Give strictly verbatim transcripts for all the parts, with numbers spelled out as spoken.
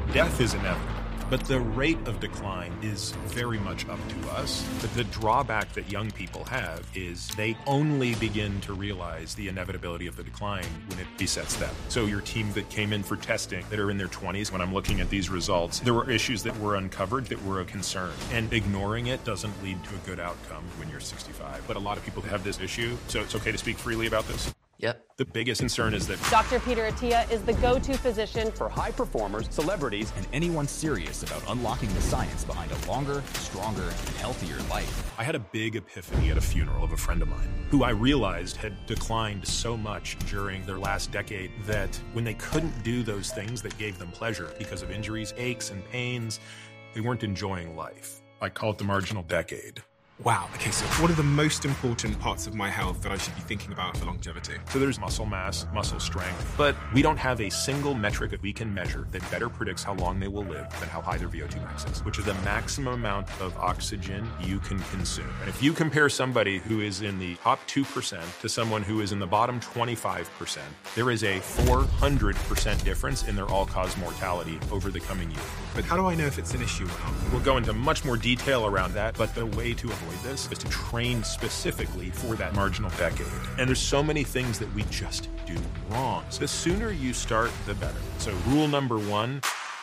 Death is inevitable, but the rate of decline is very much up to us. But the drawback that young people have is they only begin to realize the inevitability of the decline when it besets them. So your team that came in for testing that are in their twenties, when I'm looking at these results, there were issues that were uncovered that were a concern. And ignoring it doesn't lead to a good outcome when you're sixty-five. But a lot of people have this issue, so it's okay to speak freely about this. Yep. The biggest concern is that Doctor Peter Attia is the go-to physician for high performers, celebrities, and anyone serious about unlocking the science behind a longer, stronger, and healthier life. I had a big epiphany at a funeral of a friend of mine who I realized had declined so much during their last decade that when they couldn't do those things that gave them pleasure because of injuries, aches, and pains, they weren't enjoying life. I call it the marginal decade. Wow. Okay, so what are the most important parts of my health that I should be thinking about for longevity? So there's muscle mass, muscle strength, but we don't have a single metric that we can measure that better predicts how long they will live than how high their V O two max is, which is the maximum amount of oxygen you can consume. And if you compare somebody who is in the top two percent to someone who is in the bottom twenty-five percent, there is a four hundred percent difference in their all-cause mortality over the coming year. But how do I know if it's an issue or not? We'll go into much more detail around that, but the way to avoid this is to train specifically for that marginal decade. And there's so many things that we just do wrong. So the sooner you start, the better. So rule number one.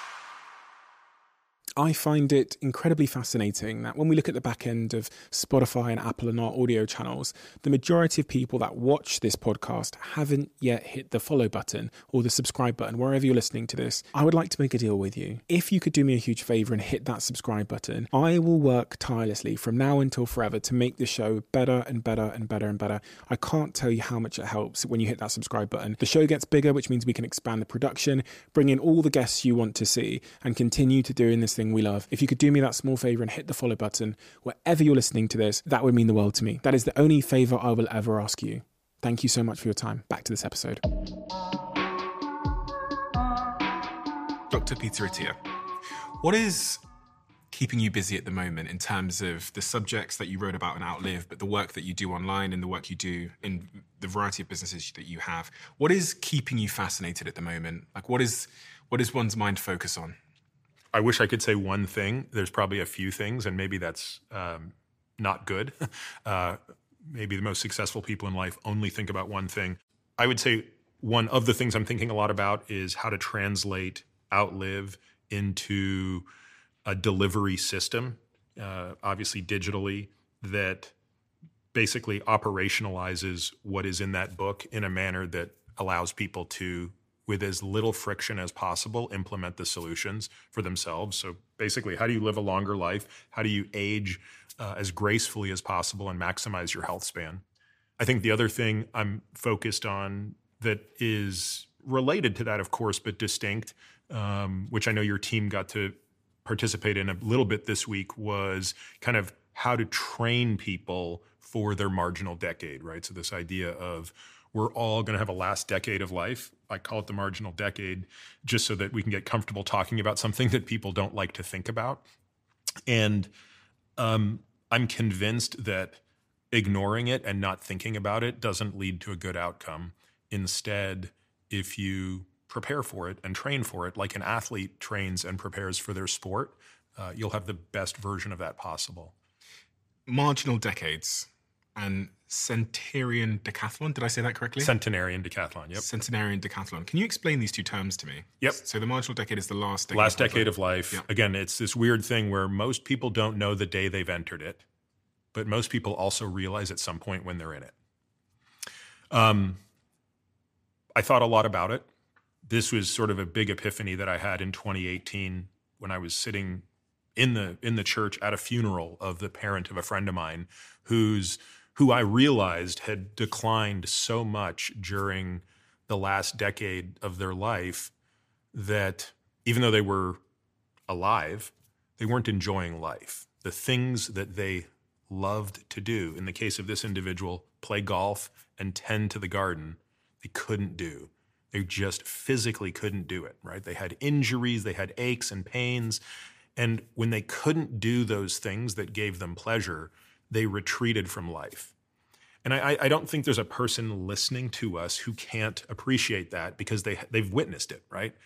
I find it incredibly fascinating that when we look at the back end of Spotify and Apple and our audio channels, the majority of people that watch this podcast haven't yet hit the follow button or the subscribe button, wherever you're listening to this. I would like to make a deal with you. If you could do me a huge favor and hit that subscribe button, I will work tirelessly from now until forever to make the show better and better and better and better. I can't tell you how much it helps when you hit that subscribe button. The show gets bigger, which means we can expand the production, bring in all the guests you want to see, and continue to doing this thing we love. If you could do me that small favor and hit the follow button wherever you're listening to this, that would mean the world to me. That is the only favor I will ever ask you. Thank you so much for your time. Back to this episode. Doctor Peter Attia, what is keeping you busy at the moment in terms of the subjects that you wrote about in Outlive, but the work that you do online and the work you do in the variety of businesses that you have? What is keeping you fascinated at the moment? Like, what is what does one's mind focus on? I wish I could say one thing. There's probably a few things, and maybe that's um, not good. Uh, maybe the most successful people in life only think about one thing. I would say one of the things I'm thinking a lot about is how to translate Outlive into a delivery system, uh, obviously digitally, that basically operationalizes what is in that book in a manner that allows people to, with as little friction as possible, implement the solutions for themselves. So basically, how do you live a longer life? How do you age uh, as gracefully as possible and maximize your health span? I think the other thing I'm focused on that is related to that, of course, but distinct, um, which I know your team got to participate in a little bit this week, was kind of how to train people for their marginal decade, right? So this idea of we're all going to have a last decade of life. I call it the marginal decade, just so that we can get comfortable talking about something that people don't like to think about. And um, I'm convinced that ignoring it and not thinking about it doesn't lead to a good outcome. Instead, if you prepare for it and train for it, like an athlete trains and prepares for their sport, uh, you'll have the best version of that possible. Marginal decades and centenarian decathlon. Did I say that correctly? Centenarian decathlon, yep. Centenarian decathlon. Can you explain these two terms to me? Yep. So the marginal decade is the last decade Last of decade life. of life. Yep. Again, it's this weird thing where most people don't know the day they've entered it, but most people also realize at some point when they're in it. Um, I thought a lot about it. This was sort of a big epiphany that I had in twenty eighteen when I was sitting in the in the church at a funeral of the parent of a friend of mine who's who I realized had declined so much during the last decade of their life that even though they were alive, they weren't enjoying life. The things that they loved to do, in the case of this individual, play golf and tend to the garden, they couldn't do. They just physically couldn't do it, right? They had injuries, they had aches and pains. And when they couldn't do those things that gave them pleasure, they retreated from life. And I, I don't think there's a person listening to us who can't appreciate that because they, they've witnessed it, right?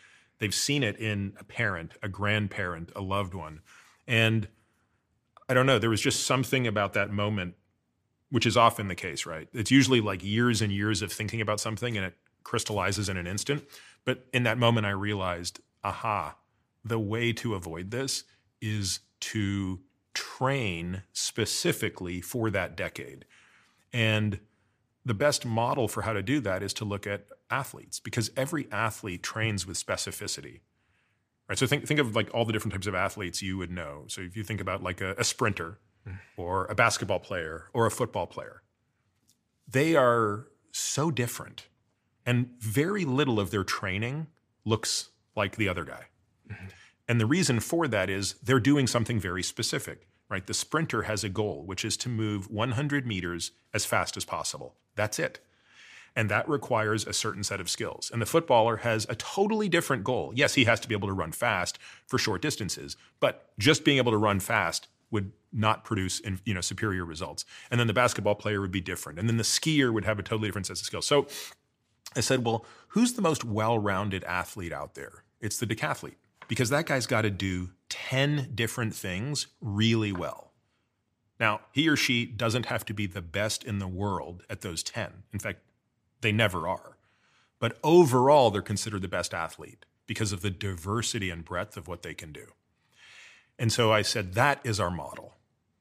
They've seen it in a parent, a grandparent, a loved one. And I don't know, there was just something about that moment, which is often the case, right? It's usually like years and years of thinking about something and it crystallizes in an instant. But in that moment, I realized, aha, the way to avoid this is to train specifically for that decade. And the best model for how to do that is to look at athletes, because every athlete trains with specificity. Right? So think think of like all the different types of athletes you would know. So if you think about like a, a sprinter or a basketball player or a football player, they are so different. And very little of their training looks like the other guy. Mm-hmm. And the reason for that is they're doing something very specific, right? The sprinter has a goal, which is to move one hundred meters as fast as possible. That's it. And that requires a certain set of skills. And the footballer has a totally different goal. Yes, he has to be able to run fast for short distances, but just being able to run fast would not produce, you know, superior results. And then the basketball player would be different. And then the skier would have a totally different set of skills. So I said, well, who's the most well-rounded athlete out there? It's the decathlete, because that guy's got to do ten different things really well. Now, he or she doesn't have to be the best in the world at those ten. In fact, they never are. But overall, they're considered the best athlete because of the diversity and breadth of what they can do. And so I said, that is our model.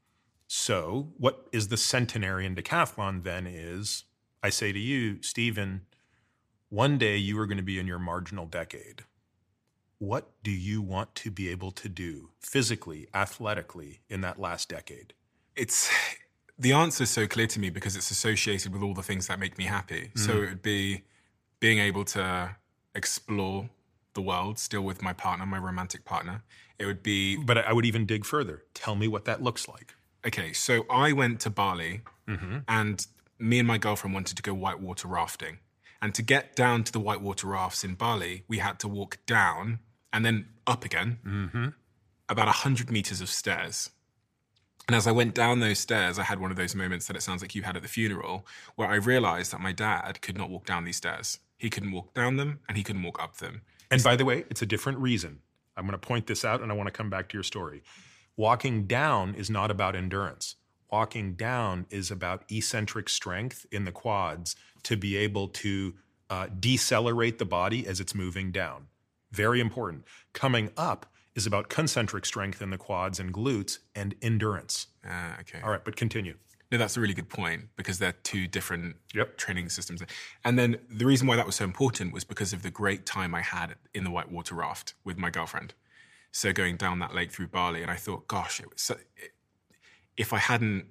So what is the centenarian decathlon then is, I say to you, Stephen, one day you are going to be in your marginal decade. What do you want to be able to do physically, athletically in that last decade? It's the answer is so clear to me because it's associated with all the things that make me happy. Mm. So it would be being able to explore the world still with my partner, my romantic partner. It would be... But I would even dig further. Tell me what that looks like. Okay, so I went to Bali mm-hmm. and me and my girlfriend wanted to go whitewater rafting. And to get down to the whitewater rafts in Bali, we had to walk down and then up again, mm-hmm. about one hundred meters of stairs. And as I went down those stairs, I had one of those moments that it sounds like you had at the funeral, where I realized that my dad could not walk down these stairs. He couldn't walk down them and he couldn't walk up them. And by the way, it's a different reason. I'm going to point this out and I want to come back to your story. Walking down is not about endurance. Walking down is about eccentric strength in the quads to be able to uh, decelerate the body as it's moving down. Very important. Coming up is about concentric strength in the quads and glutes and endurance. Ah, okay. All right, but continue. No, that's a really good point because they're two different yep. training systems. And then the reason why that was so important was because of the great time I had in the whitewater raft with my girlfriend. So going down that lake through Bali, and I thought, gosh, it was so, it, if I hadn't,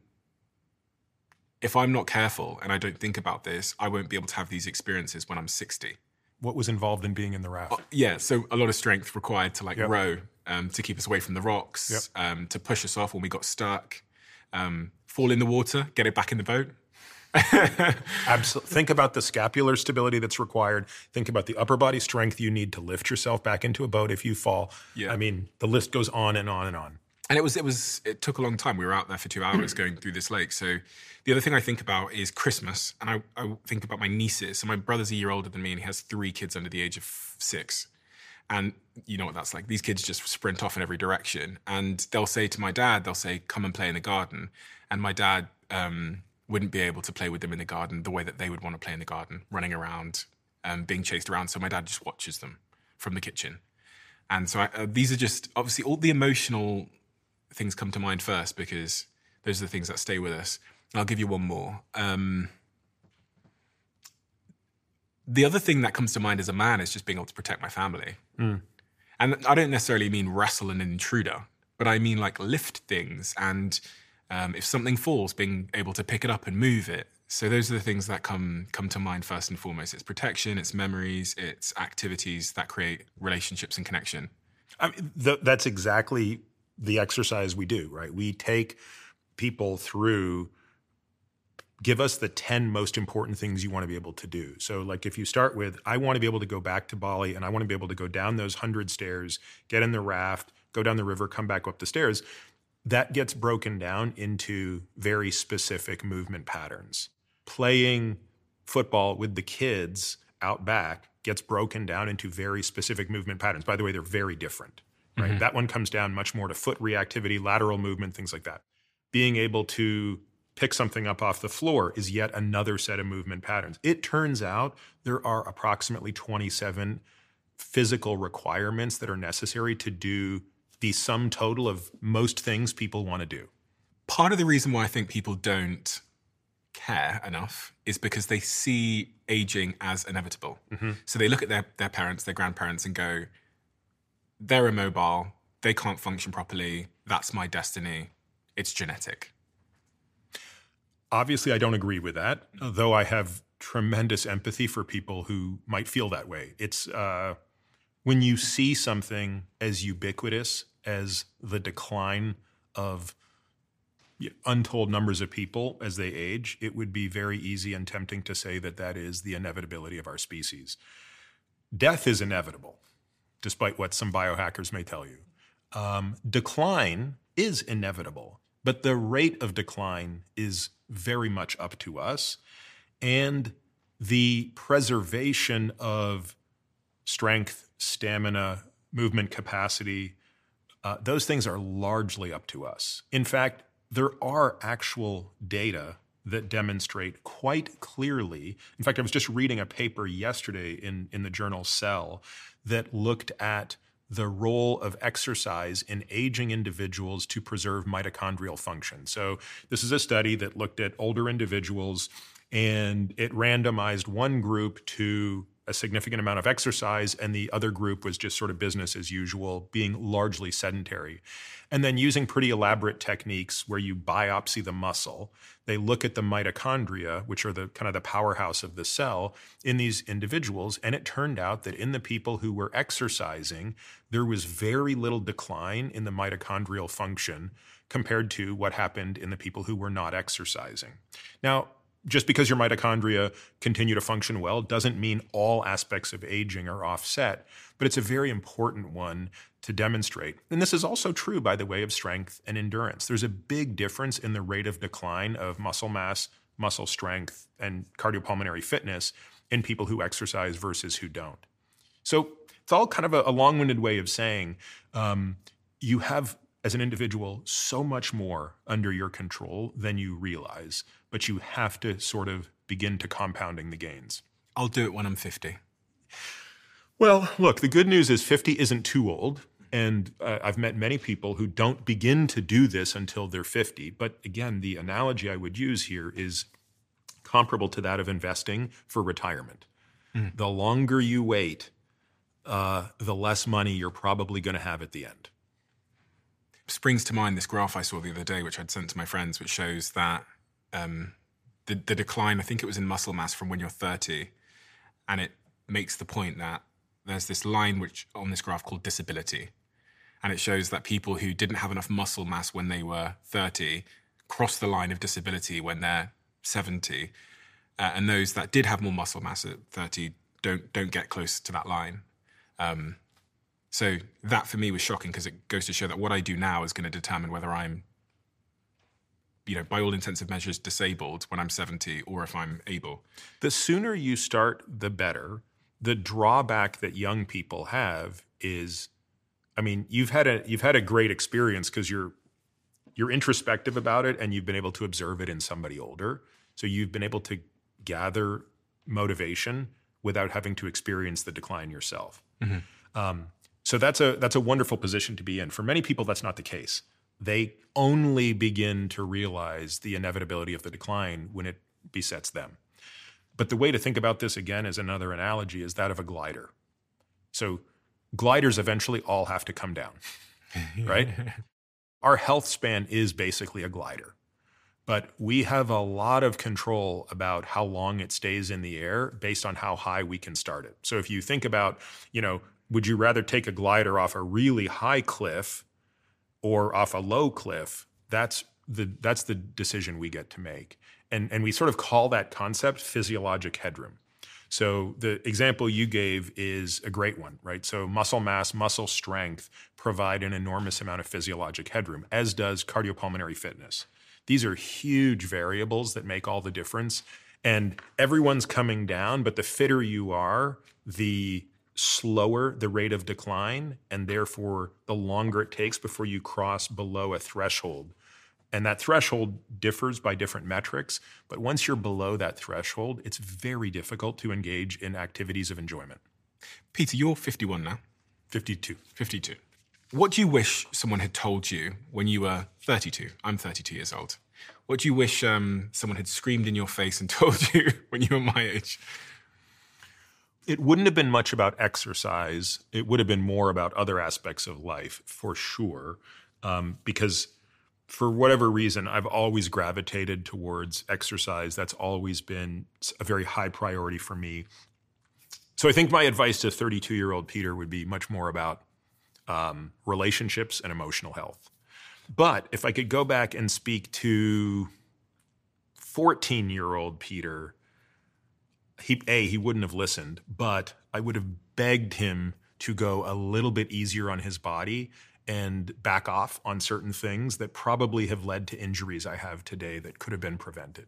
if I'm not careful and I don't think about this, I won't be able to have these experiences when I'm sixty. What was involved in being in the raft? Uh, yeah, so a lot of strength required to like yep. row, um, to keep us away from the rocks, yep. um, to push us off when we got stuck, um, fall in the water, get it back in the boat. Absolutely. Think about the scapular stability that's required. Think about the upper body strength you need to lift yourself back into a boat if you fall. Yeah. I mean, the list goes on and on and on. And it was, it was, it took a long time. We were out there for two hours going through this lake. So the other thing I think about is Christmas. And I, I think about my nieces. So my brother's a year older than me and he has three kids under the age of six. And you know what that's like. These kids just sprint off in every direction. And they'll say to my dad, they'll say, come and play in the garden. And my dad um, wouldn't be able to play with them in the garden the way that they would want to play in the garden, running around, um, being chased around. So my dad just watches them from the kitchen. And so I, uh, these are just, obviously, all the emotional things come to mind first because those are the things that stay with us. I'll give you one more. Um, the other thing that comes to mind as a man is just being able to protect my family. Mm. And I don't necessarily mean wrestle an intruder, but I mean like lift things and um, if something falls, being able to pick it up and move it. So those are the things that come come to mind first and foremost. It's protection, it's memories, it's activities that create relationships and connection. I mean, th- that's exactly the exercise we do, right? We take people through, give us the ten most important things you want to be able to do. So like if you start with, I want to be able to go back to Bali and I want to be able to go down those hundred stairs, get in the raft, go down the river, come back up the stairs, that gets broken down into very specific movement patterns. Playing football with the kids out back gets broken down into very specific movement patterns. By the way, they're very different, right? Mm-hmm. That one comes down much more to foot reactivity, lateral movement, things like that. Being able to pick something up off the floor is yet another set of movement patterns. It turns out there are approximately twenty-seven physical requirements that are necessary to do the sum total of most things people want to do. Part of the reason why I think people don't care enough is because they see aging as inevitable. Mm-hmm. So they look at their, their parents, their grandparents, and go, they're immobile, they can't function properly, that's my destiny, it's genetic. Obviously, I don't agree with that, though I have tremendous empathy for people who might feel that way. It's uh, when you see something as ubiquitous as the decline of untold numbers of people as they age, it would be very easy and tempting to say that that is the inevitability of our species. Death is inevitable, despite what some biohackers may tell you. Um, decline is inevitable, but the rate of decline is very much up to us. And the preservation of strength, stamina, movement capacity, uh, those things are largely up to us. In fact, there are actual data that demonstrate quite clearly. In fact, I was just reading a paper yesterday in, in the journal Cell that looked at the role of exercise in aging individuals to preserve mitochondrial function. So this is a study that looked at older individuals, and it randomized one group to a significant amount of exercise, and the other group was just sort of business as usual, being largely sedentary. And then using pretty elaborate techniques where you biopsy the muscle, they look at the mitochondria, which are the kind of the powerhouse of the cell in these individuals. And it turned out that in the people who were exercising, there was very little decline in the mitochondrial function compared to what happened in the people who were not exercising. Now, just because your mitochondria continue to function well doesn't mean all aspects of aging are offset, but it's a very important one to demonstrate. And this is also true, by the way, of strength and endurance. There's a big difference in the rate of decline of muscle mass, muscle strength, and cardiopulmonary fitness in people who exercise versus who don't. So it's all kind of a, a long-winded way of saying um, you have, as an individual, so much more under your control than you realize, but you have to sort of begin to compounding the gains. I'll do it when I'm fifty. Well, look, the good news is fifty isn't too old. And uh, I've met many people who don't begin to do this until they're fifty. But again, the analogy I would use here is comparable to that of investing for retirement. Mm. The longer you wait, uh, the less money you're probably going to have at the end. Springs to mind this graph I saw the other day, which I'd sent to my friends, which shows that um, the, the decline, I think it was in muscle mass from when you're thirty, and it makes the point that there's this line which on this graph called disability, and it shows that people who didn't have enough muscle mass when they were thirty cross the line of disability when they're seventy, uh, and those that did have more muscle mass at thirty don't don't get close to that line. Um, So that for me was shocking because it goes to show that what I do now is going to determine whether I'm, you know, by all intents and measures disabled when I'm seventy or if I'm able. The sooner you start, the better. The drawback that young people have is, I mean, you've had a you've had a great experience because you're you're introspective about it and you've been able to observe it in somebody older. So you've been able to gather motivation without having to experience the decline yourself. Mm-hmm. Um, So that's a that's a wonderful position to be in. For many people, that's not the case. They only begin to realize the inevitability of the decline when it besets them. But the way to think about this, again, as another analogy, is that of a glider. So gliders eventually all have to come down, right? Our health span is basically a glider. But we have a lot of control about how long it stays in the air based on how high we can start it. So if you think about, you know, would you rather take a glider off a really high cliff or off a low cliff? That's the that's the decision we get to make. And, and we sort of call that concept physiologic headroom. So the example you gave is a great one, right? So muscle mass, muscle strength provide an enormous amount of physiologic headroom, as does cardiopulmonary fitness. These are huge variables that make all the difference. And everyone's coming down, but the fitter you are, the slower the rate of decline, and therefore the longer it takes before you cross below a threshold. And that threshold differs by different metrics, but once you're below that threshold, it's very difficult to engage in activities of enjoyment. Peter, you're fifty-one now. fifty-two. fifty-two. What do you wish someone had told you when you were thirty-two? I'm thirty-two years old. What do you wish um, someone had screamed in your face and told you when you were my age? It wouldn't have been much about exercise. It would have been more about other aspects of life, for sure, um, because for whatever reason, I've always gravitated towards exercise. That's always been a very high priority for me. So I think my advice to thirty-two-year-old Peter would be much more about um, relationships and emotional health. But if I could go back and speak to fourteen-year-old Peter, he, A, he wouldn't have listened, but I would have begged him to go a little bit easier on his body and back off on certain things that probably have led to injuries I have today that could have been prevented.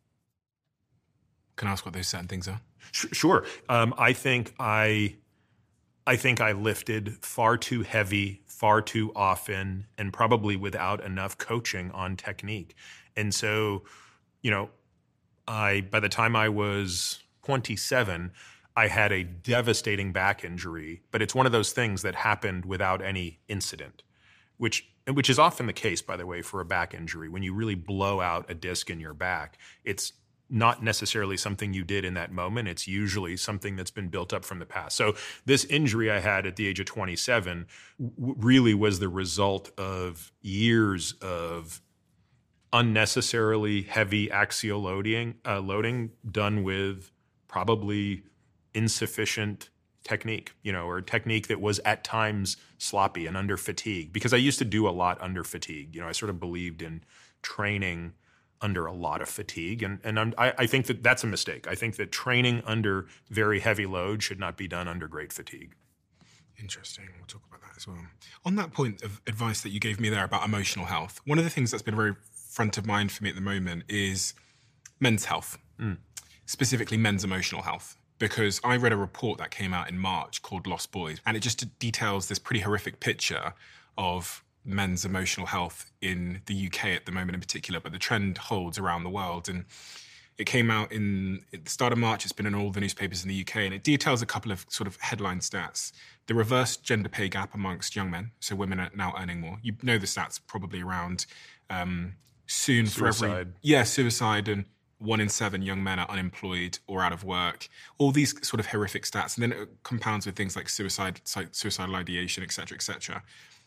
Can I ask what those certain things are? Sure. Um, I think I, I think I lifted far too heavy, far too often, and probably without enough coaching on technique. And so, you know, I by the time I was twenty-seven, I had a devastating back injury, but it's one of those things that happened without any incident, which which is often the case, by the way, for a back injury. When you really blow out a disc in your back, it's not necessarily something you did in that moment. It's usually something that's been built up from the past. So this injury I had at the age of twenty-seven w- really was the result of years of unnecessarily heavy axial loading, uh, loading done with probably insufficient technique, you know, or technique that was at times sloppy and under fatigue. Because I used to do a lot under fatigue. You know, I sort of believed in training under a lot of fatigue. And, and I'm, I, I think that that's a mistake. I think that training under very heavy load should not be done under great fatigue. Interesting. We'll talk about that as well. On that point of advice that you gave me there about emotional health, one of the things that's been very front of mind for me at the moment is men's health, mm. specifically men's emotional health. Because I read a report that came out in March called Lost Boys, and it just details this pretty horrific picture of men's emotional health in the U K at the moment in particular, but the trend holds around the world. And it came out in at the start of March. It's been in all the newspapers in the U K, and it details a couple of sort of headline stats. The reverse gender pay gap amongst young men, so women are now earning more. You know the stats probably around um, soon suicide. for every... Yeah, suicide, and one in seven young men are unemployed or out of work. All these sort of horrific stats. And then it compounds with things like suicide, suicidal ideation, et cetera, et cetera.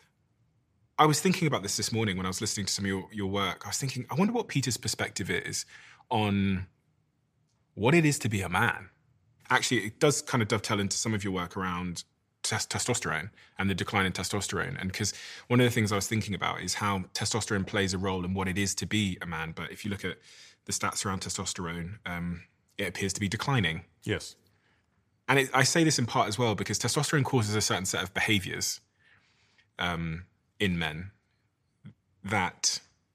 I was thinking about this this morning when I was listening to some of your, your work. I was thinking, I wonder what Peter's perspective is on what it is to be a man. Actually, it does kind of dovetail into some of your work around test- testosterone and the decline in testosterone. And because one of the things I was thinking about is how testosterone plays a role in what it is to be a man. But if you look at the stats around testosterone, um, it appears to be declining. Yes. And it, I say this in part as well because testosterone causes a certain set of behaviors um, in men that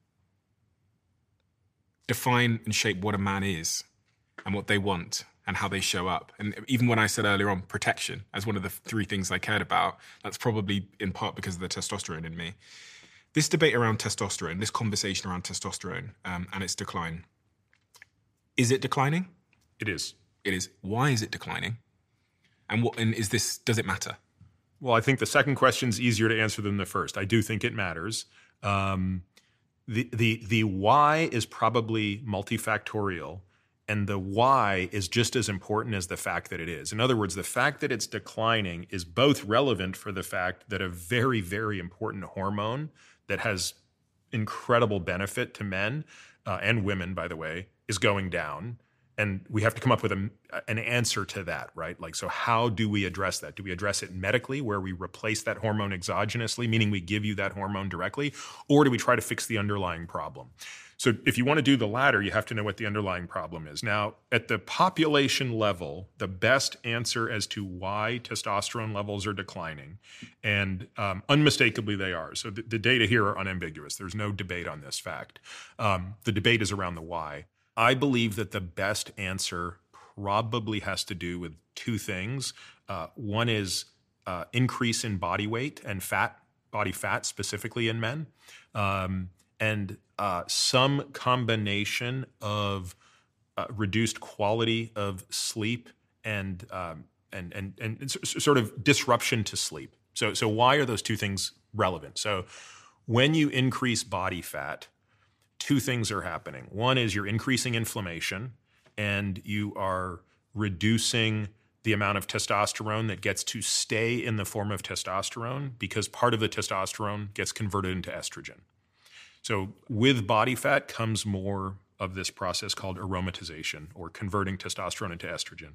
define and shape what a man is and what they want and how they show up. And even when I said earlier on protection as one of the three things I cared about, that's probably in part because of the testosterone in me. This debate around testosterone, this conversation around testosterone um, and its decline, is it declining? It is. It is. Why is it declining? And what? And is this? Does it matter? Well, I think the second question is easier to answer than the first. I do think it matters. Um, the the the why is probably multifactorial, and the why is just as important as the fact that it is. In other words, the fact that it's declining is both relevant for the fact that a very, very important hormone that has incredible benefit to men uh, and women, by the way, is going down. And we have to come up with a, an answer to that, right? Like, so how do we address that? Do we address it medically, where we replace that hormone exogenously, meaning we give you that hormone directly? Or do we try to fix the underlying problem? So if you want to do the latter, you have to know what the underlying problem is. Now, at the population level, the best answer as to why testosterone levels are declining, and um, unmistakably they are. So the, the data here are unambiguous. There's no debate on this fact. Um, the debate is around the why. I believe that the best answer probably has to do with two things. Uh, one is uh, increase in body weight and fat, body fat specifically in men, um, and uh, some combination of uh, reduced quality of sleep and um, and and and sort of disruption to sleep. So so why are those two things relevant? So when you increase body fat, two things are happening. One is you're increasing inflammation and you are reducing the amount of testosterone that gets to stay in the form of testosterone because part of the testosterone gets converted into estrogen. So with body fat comes more of this process called aromatization, or converting testosterone into estrogen.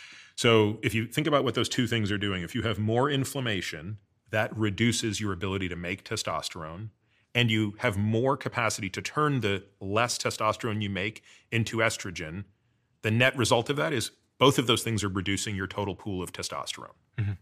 So if you think about what those two things are doing, if you have more inflammation, that reduces your ability to make testosterone, and you have more capacity to turn the less testosterone you make into estrogen, the net result of that is both of those things are reducing your total pool of testosterone. Mm-hmm.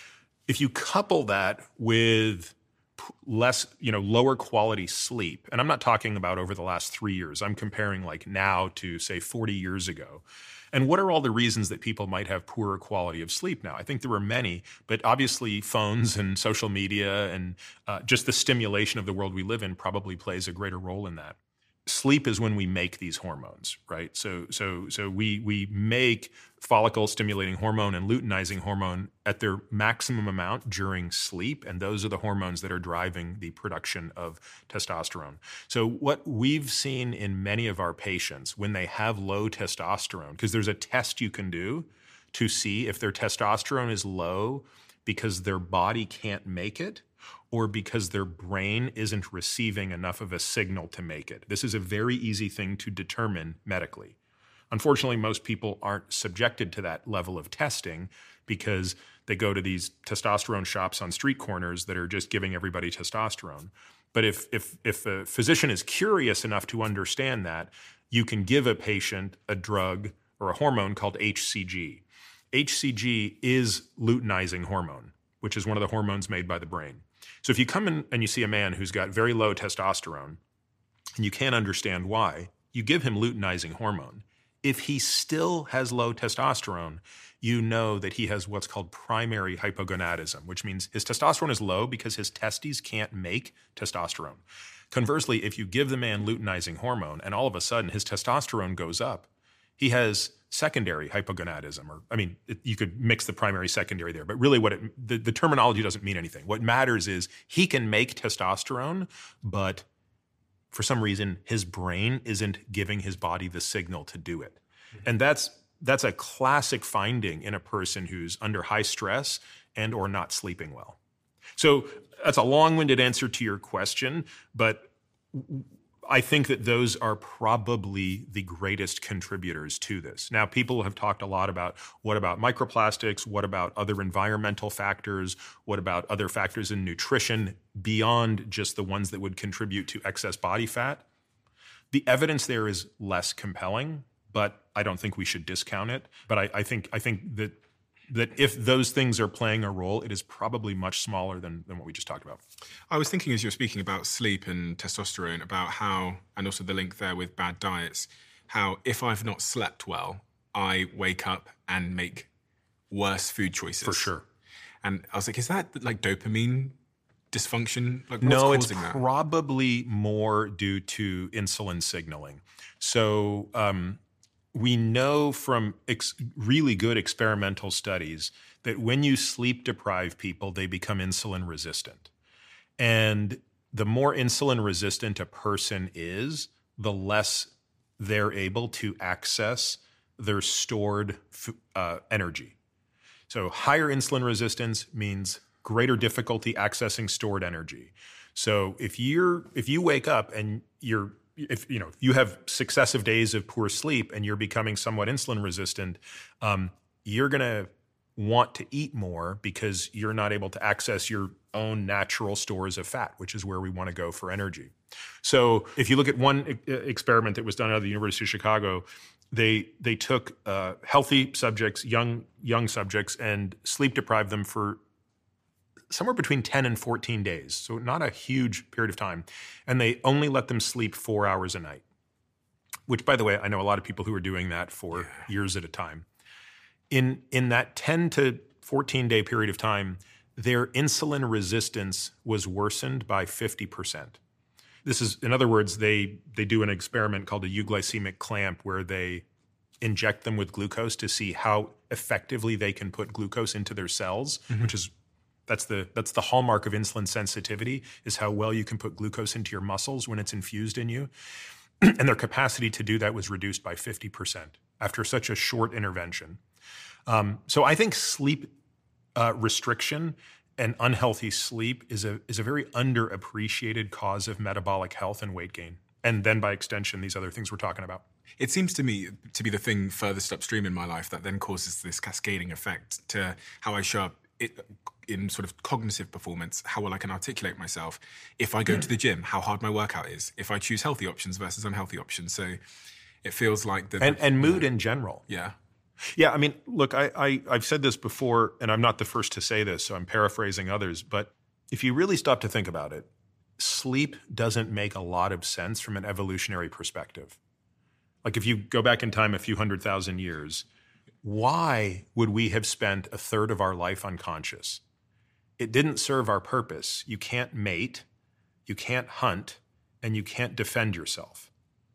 If you couple that with less, you know, lower quality sleep, and I'm not talking about over the last three years, I'm comparing like now to say forty years ago. And what are all the reasons that people might have poorer quality of sleep now? I think there are many, but obviously phones and social media and uh, just the stimulation of the world we live in probably plays a greater role in that. Sleep is when we make these hormones, right? So, so, so we we make follicle-stimulating hormone and luteinizing hormone at their maximum amount during sleep, and those are the hormones that are driving the production of testosterone. So, what we've seen in many of our patients when they have low testosterone, because there's a test you can do to see if their testosterone is low because their body can't make it, or because their brain isn't receiving enough of a signal to make it. This is a very easy thing to determine medically. Unfortunately, most people aren't subjected to that level of testing because they go to these testosterone shops on street corners that are just giving everybody testosterone. But if, if, if a physician is curious enough to understand that, you can give a patient a drug or a hormone called H C G. H C G is luteinizing hormone, which is one of the hormones made by the brain. So if you come in and you see a man who's got very low testosterone and you can't understand why, you give him luteinizing hormone. If he still has low testosterone, you know that he has what's called primary hypogonadism, which means his testosterone is low because his testes can't make testosterone. Conversely, if you give the man luteinizing hormone and all of a sudden his testosterone goes up, he has secondary hypogonadism, or I mean, it, you could mix the primary, secondary there, but really what it, the, the terminology doesn't mean anything. What matters is he can make testosterone, but for some reason his brain isn't giving his body the signal to do it. Mm-hmm. And that's that's a classic finding in a person who's under high stress and or not sleeping well. So that's a long-winded answer to your question, but I think that those are probably the greatest contributors to this. Now, people have talked a lot about what about microplastics, what about other environmental factors, what about other factors in nutrition beyond just the ones that would contribute to excess body fat. The evidence there is less compelling, but I don't think we should discount it. But I, I think I think that that if those things are playing a role, it is probably much smaller than, than what we just talked about. I was thinking as you were speaking about sleep and testosterone, about how, and also the link there with bad diets, how if I've not slept well, I wake up and make worse food choices. For sure. And I was like, is that like dopamine dysfunction? Like, what's no, it's causing that? Probably more due to insulin signaling. So, um, we know from ex- really good experimental studies that when you sleep deprive people, they become insulin resistant. And the more insulin resistant a person is, the less they're able to access their stored uh, energy. So higher insulin resistance means greater difficulty accessing stored energy. So if you're if you wake up and you're If you know you have successive days of poor sleep and you're becoming somewhat insulin resistant, um, you're going to want to eat more because you're not able to access your own natural stores of fat, which is where we want to go for energy. So if you look at one e- experiment that was done out of the University of Chicago, they they took uh, healthy subjects, young young subjects, and sleep deprived them for somewhere between ten and fourteen days, so not a huge period of time. And they only let them sleep four hours a night, which, by the way, I know a lot of people who are doing that for yeah. years at a time. In, in that ten to fourteen day period of time, their insulin resistance was worsened by fifty percent. This is, in other words, they, they do an experiment called a euglycemic clamp where they inject them with glucose to see how effectively they can put glucose into their cells, mm-hmm. which is, that's the, that's the hallmark of insulin sensitivity, is how well you can put glucose into your muscles when it's infused in you. And their capacity to do that was reduced by fifty percent after such a short intervention. Um, so I think sleep uh, restriction and unhealthy sleep is a is a very underappreciated cause of metabolic health and weight gain. And then by extension, these other things we're talking about. It seems to me to be the thing furthest upstream in my life that then causes this cascading effect to how I show up it, in sort of cognitive performance, how well I can articulate myself. If I go to the gym, how hard my workout is. If I choose healthy options versus unhealthy options. So it feels like the... And, and mood in general. Yeah. Yeah, I mean, look, I, I, I've said this before, and I'm not the first to say this, so I'm paraphrasing others, but if you really stop to think about it, sleep doesn't make a lot of sense from an evolutionary perspective. Like if you go back in time a few hundred thousand years, why would we have spent a third of our life unconscious? It didn't serve our purpose. You can't mate, you can't hunt, and you can't defend yourself.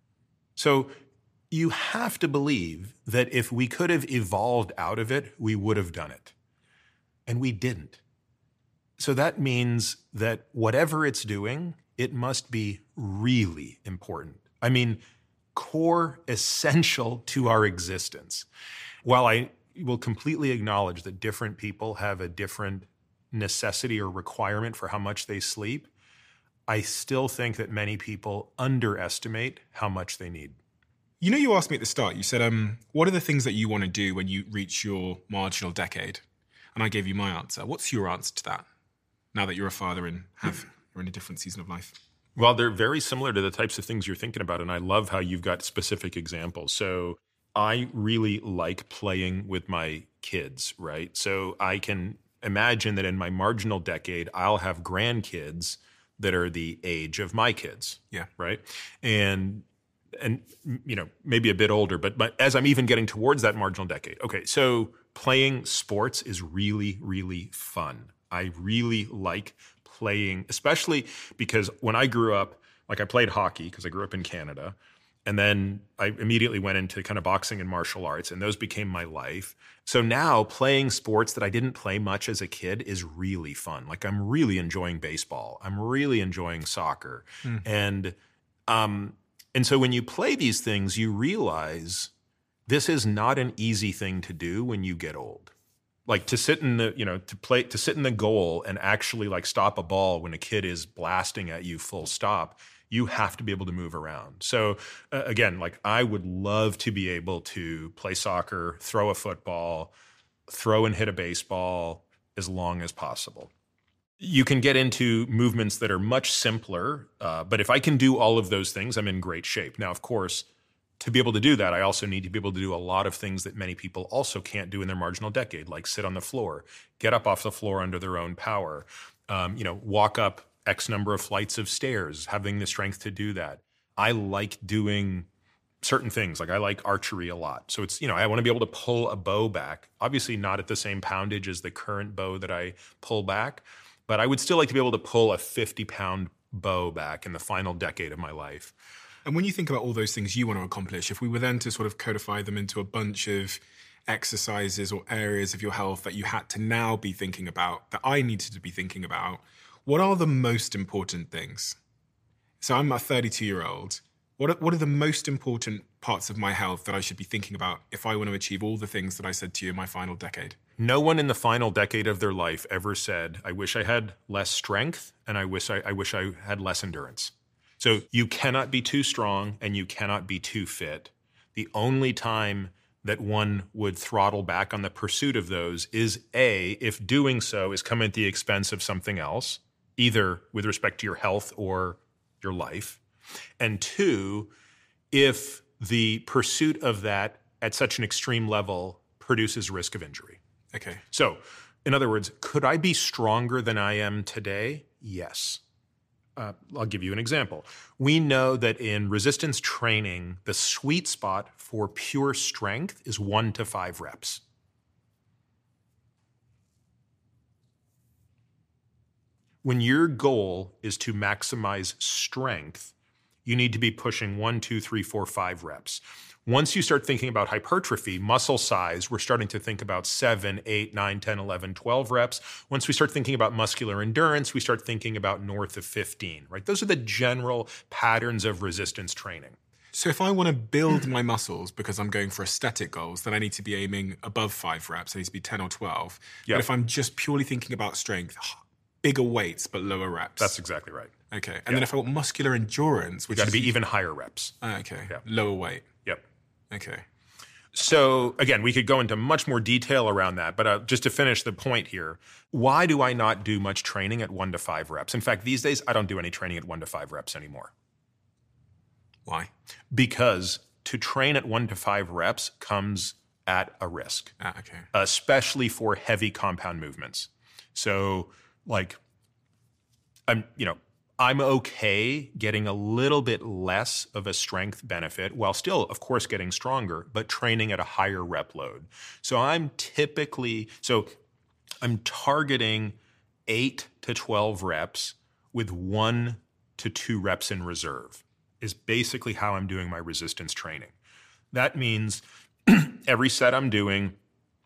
So you have to believe that if we could have evolved out of it, we would have done it. And we didn't. So that means that whatever it's doing, it must be really important. I mean, core, essential to our existence. While I will completely acknowledge that different people have a different necessity or requirement for how much they sleep, I still think that many people underestimate how much they need. You know, you asked me at the start, you said, um, what are the things that you want to do when you reach your marginal decade? And I gave you my answer. What's your answer to that, now that you're a father and have you're in a different season of life? Well, they're very similar to the types of things you're thinking about, and I love how you've got specific examples. So I really like playing with my kids, right? So I can imagine that in my marginal decade, I'll have grandkids that are the age of my kids. Yeah. Right? And and you know, maybe a bit older, but but as I'm even getting towards that marginal decade. Okay, so playing sports is really, really fun. I really like playing, especially because when I grew up, like I played hockey because I grew up in Canada, and then I immediately went into kind of boxing and martial arts, and those became my life. So now playing sports that I didn't play much as a kid is really fun. Like I'm really enjoying baseball. I'm really enjoying soccer. Mm. And um, and so when you play these things, you realize this is not an easy thing to do when you get old. Like to sit in the, you know, to play, to sit in the goal and actually like stop a ball when a kid is blasting at you full stop, you have to be able to move around. So uh, again, like I would love to be able to play soccer, throw a football, throw and hit a baseball as long as possible. You can get into movements that are much simpler, uh, but if I can do all of those things, I'm in great shape. Now, of course, to be able to do that, I also need to be able to do a lot of things that many people also can't do in their marginal decade, like sit on the floor, get up off the floor under their own power, um, you know, walk up X number of flights of stairs, having the strength to do that. I like doing certain things. Like I like archery a lot. So it's, you know, I want to be able to pull a bow back, obviously not at the same poundage as the current bow that I pull back, but I would still like to be able to pull a fifty pound bow back in the final decade of my life. And when you think about all those things you want to accomplish, if we were then to sort of codify them into a bunch of exercises or areas of your health that you had to now be thinking about, that I needed to be thinking about, what are the most important things? So I'm a thirty-two-year-old. What are, what are the most important parts of my health that I should be thinking about if I want to achieve all the things that I said to you in my final decade? No one in the final decade of their life ever said, I wish I had less strength and I wish I, I wish I had less endurance. So you cannot be too strong and you cannot be too fit. The only time that one would throttle back on the pursuit of those is A, if doing so is coming at the expense of something else, either with respect to your health or your life. And two, if the pursuit of that at such an extreme level produces risk of injury. Okay. So, in other words, could I be stronger than I am today? Yes. Uh, I'll give you an example. We know that in resistance training, the sweet spot for pure strength is one to five reps. when your goal is to maximize strength, you need to be pushing one, two, three, four, five reps. Once you start thinking about hypertrophy, muscle size, we're starting to think about seven, eight, nine, ten, eleven, twelve reps. Once we start thinking about muscular endurance, we start thinking about north of fifteen, right? Those are the general patterns of resistance training. So if I want to build my muscles because I'm going for aesthetic goals, then I need to be aiming above five reps. I need to be ten or twelve. Yep. But if I'm just purely thinking about strength, bigger weights but lower reps. That's exactly right. Okay. And Yeah. then if I want muscular endurance, which Got to is be even higher reps. Ah, okay, Yeah. lower weight. Yep. Okay. So again, we could go into much more detail around that, but uh, just to finish the point here, why do I not do much training at one to five reps? In fact, these days, I don't do any training at one to five reps anymore. Why? Because to train at one to five reps comes at a risk, Ah, okay. especially for heavy compound movements. So like, I'm, you know, I'm okay getting a little bit less of a strength benefit while still, of course, getting stronger, but training at a higher rep load. So I'm typically, so I'm targeting eight to twelve reps with one to two reps in reserve is basically how I'm doing my resistance training. That means every set I'm doing,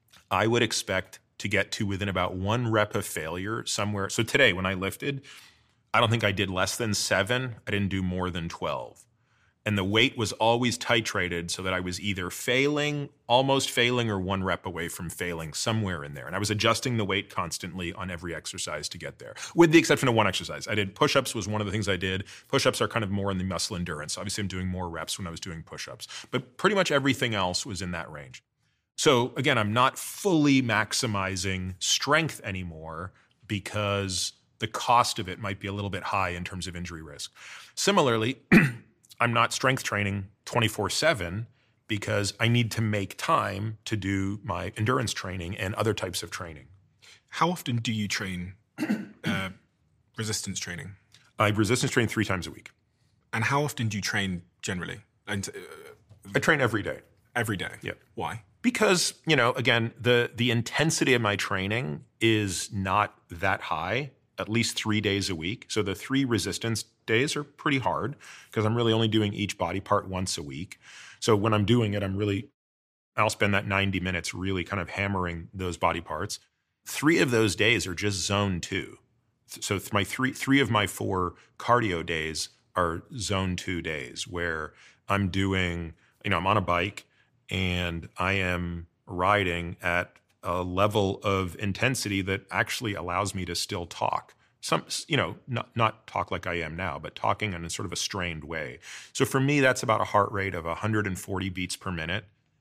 I would expect to get to within about one rep of failure somewhere. So today when I lifted, I don't think I did less than seven. I didn't do more than twelve. And the weight was always titrated so that I was either failing, almost failing, or one rep away from failing, somewhere in there. And I was adjusting the weight constantly on every exercise to get there, with the exception of one exercise. I did push-ups was one of the things I did. Push-ups are kind of more in the muscle endurance. Obviously, I'm doing more reps when I was doing push-ups. But pretty much everything else was in that range. So again, I'm not fully maximizing strength anymore because the cost of it might be a little bit high in terms of injury risk. Similarly, I'm not strength training twenty-four seven because I need to make time to do my endurance training and other types of training. How often do you train uh, resistance training? I resistance train three times a week. And how often do you train generally? And uh, I train every day. every day? Yeah. Why? Because, you know, again, the the intensity of my training is not that high, at least three days a week. So the three resistance days are pretty hard because I'm really only doing each body part once a week. So when I'm doing it, I'm really, I'll spend that ninety minutes really kind of hammering those body parts. Three of those days are just zone two. So my three three of my four cardio days are zone two days where I'm doing, you know, I'm on a bike and I am riding at a level of intensity that actually allows me to still talk. Some, you know, not not talk like I am now, but talking in a sort of a strained way. So for me, that's about a heart rate of one hundred forty beats per minute,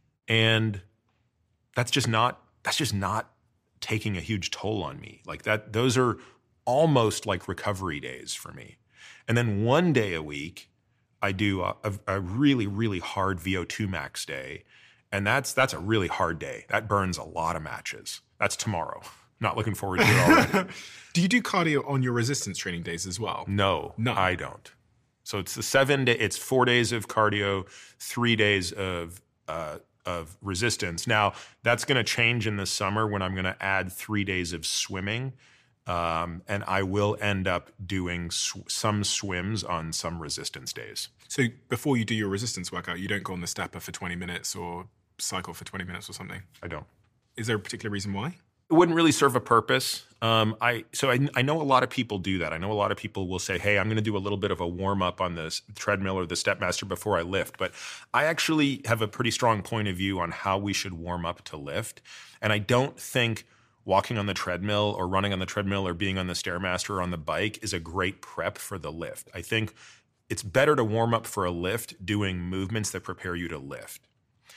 and that's just not that's just not taking a huge toll on me. Like that, those are almost like recovery days for me. And then one day a week, I do a, a, a really really hard V O two max day. And that's that's a really hard day. That burns a lot of matches. That's tomorrow. Not looking forward to it already. Do you do cardio on your resistance training days as well? No, No. I don't. So it's the seven day. It's four days of cardio, three days of uh, of resistance. Now that's going to change in the summer when I'm going to add three days of swimming, um, and I will end up doing sw- some swims on some resistance days. So before you do your resistance workout, you don't go on the stepper for twenty minutes or cycle for twenty minutes or something? I don't. Is there a particular reason why? It wouldn't really serve a purpose. Um, I so I, I know a lot of people do that. I know a lot of people will say, "Hey, I'm going to do a little bit of a warm up on the treadmill or the Stepmaster before I lift." But I actually have a pretty strong point of view on how we should warm up to lift, and I don't think walking on the treadmill or running on the treadmill or being on the Stairmaster or on the bike is a great prep for the lift. I think it's better to warm up for a lift doing movements that prepare you to lift.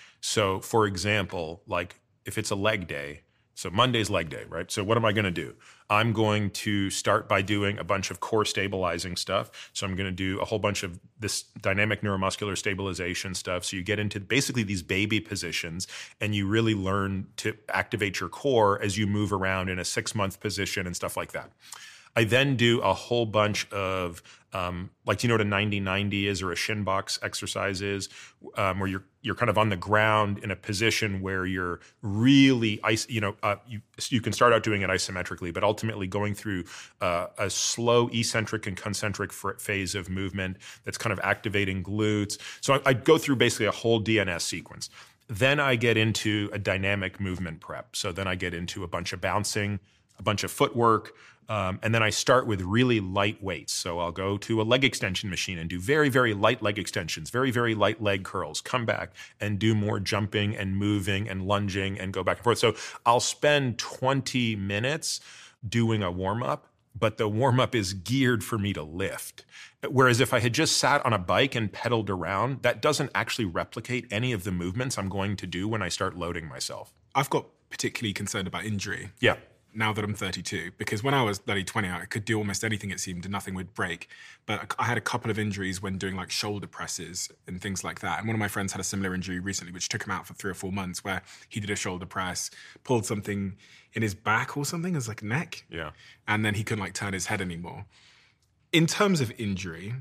So, for example, like if it's a leg day. So Monday's leg day, right? So what am I going to do? I'm going to start by doing a bunch of core stabilizing stuff. So I'm going to do a whole bunch of this dynamic neuromuscular stabilization stuff. So you get into basically these baby positions and you really learn to activate your core as you move around in a six-month position and stuff like that. I then do a whole bunch of, um, like, do you know what a ninety ninety is, or a shin box exercise is, um, where you're you're kind of on the ground in a position where you're really, you know, uh, you you can start out doing it isometrically, but ultimately going through uh, a slow eccentric and concentric phase of movement that's kind of activating glutes. So I, I go through basically a whole D N S sequence. Then I get into a dynamic movement prep. So then I get into a bunch of bouncing, a bunch of footwork, um, and then I start with really light weights. So I'll go to a leg extension machine and do very, very light leg extensions, very, very light leg curls, come back and do more jumping and moving and lunging and go back and forth. So I'll spend twenty minutes doing a warm-up, but the warm-up is geared for me to lift. Whereas if I had just sat on a bike and pedaled around, that doesn't actually replicate any of the movements I'm going to do when I start loading myself. I've got particularly concerned about injury. Yeah. Now that I'm thirty-two, because when I was bloody twenty, I could do almost anything, it seemed, and nothing would break. But I had a couple of injuries when doing like shoulder presses and things like that. And one of my friends had a similar injury recently, which took him out for three or four months, where he did a shoulder press, pulled something in his back or something, as like neck. Yeah. And then he couldn't like turn his head anymore. In terms of injury,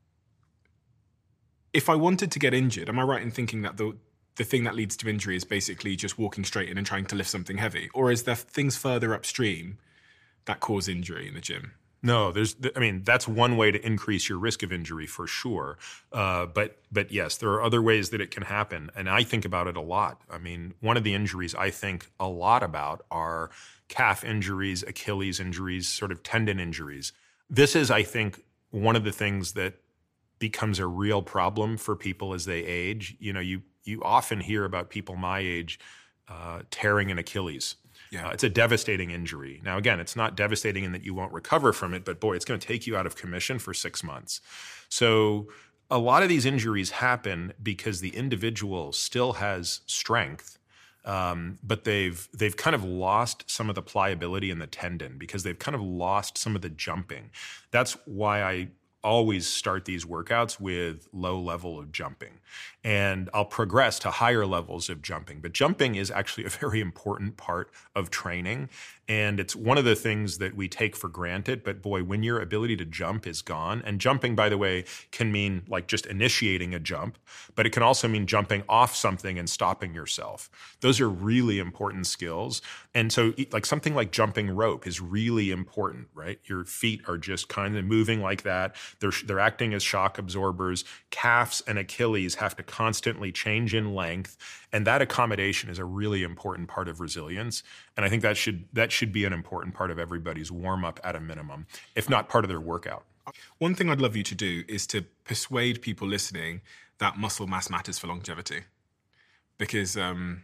if I wanted to get injured, am I right in thinking that the the thing that leads to injury is basically just walking straight in and trying to lift something heavy? Or is there things further upstream that cause injury in the gym? No, there's, I mean, that's one way to increase your risk of injury for sure. Uh, but, but yes, there are other ways that it can happen. And I think about it a lot. I mean, one of the injuries I think a lot about are calf injuries, Achilles injuries, sort of tendon injuries. This is, I think, one of the things that becomes a real problem for people as they age. You know, you, you often hear about people my age uh, tearing an Achilles. Yeah. Uh, it's a devastating injury. Now, again, it's not devastating in that you won't recover from it, but boy, it's going to take you out of commission for six months. So a lot of these injuries happen because the individual still has strength, um, but they've they've kind of lost some of the pliability in the tendon because they've kind of lost some of the jumping. That's why I always start these workouts with low level of jumping. And I'll progress to higher levels of jumping. But jumping is actually a very important part of training. And it's one of the things that we take for granted. But boy, when your ability to jump is gone, and jumping, by the way, can mean like just initiating a jump, but it can also mean jumping off something and stopping yourself. Those are really important skills. And so like something like jumping rope is really important, right? Your feet are just kind of moving like that. They're, they're acting as shock absorbers. Calves and Achilles have to constantly change in length. And that accommodation is a really important part of resilience. And I think that should that should be an important part of everybody's warm-up at a minimum, if not part of their workout. One thing I'd love you to do is to persuade people listening that muscle mass matters for longevity. Because, um,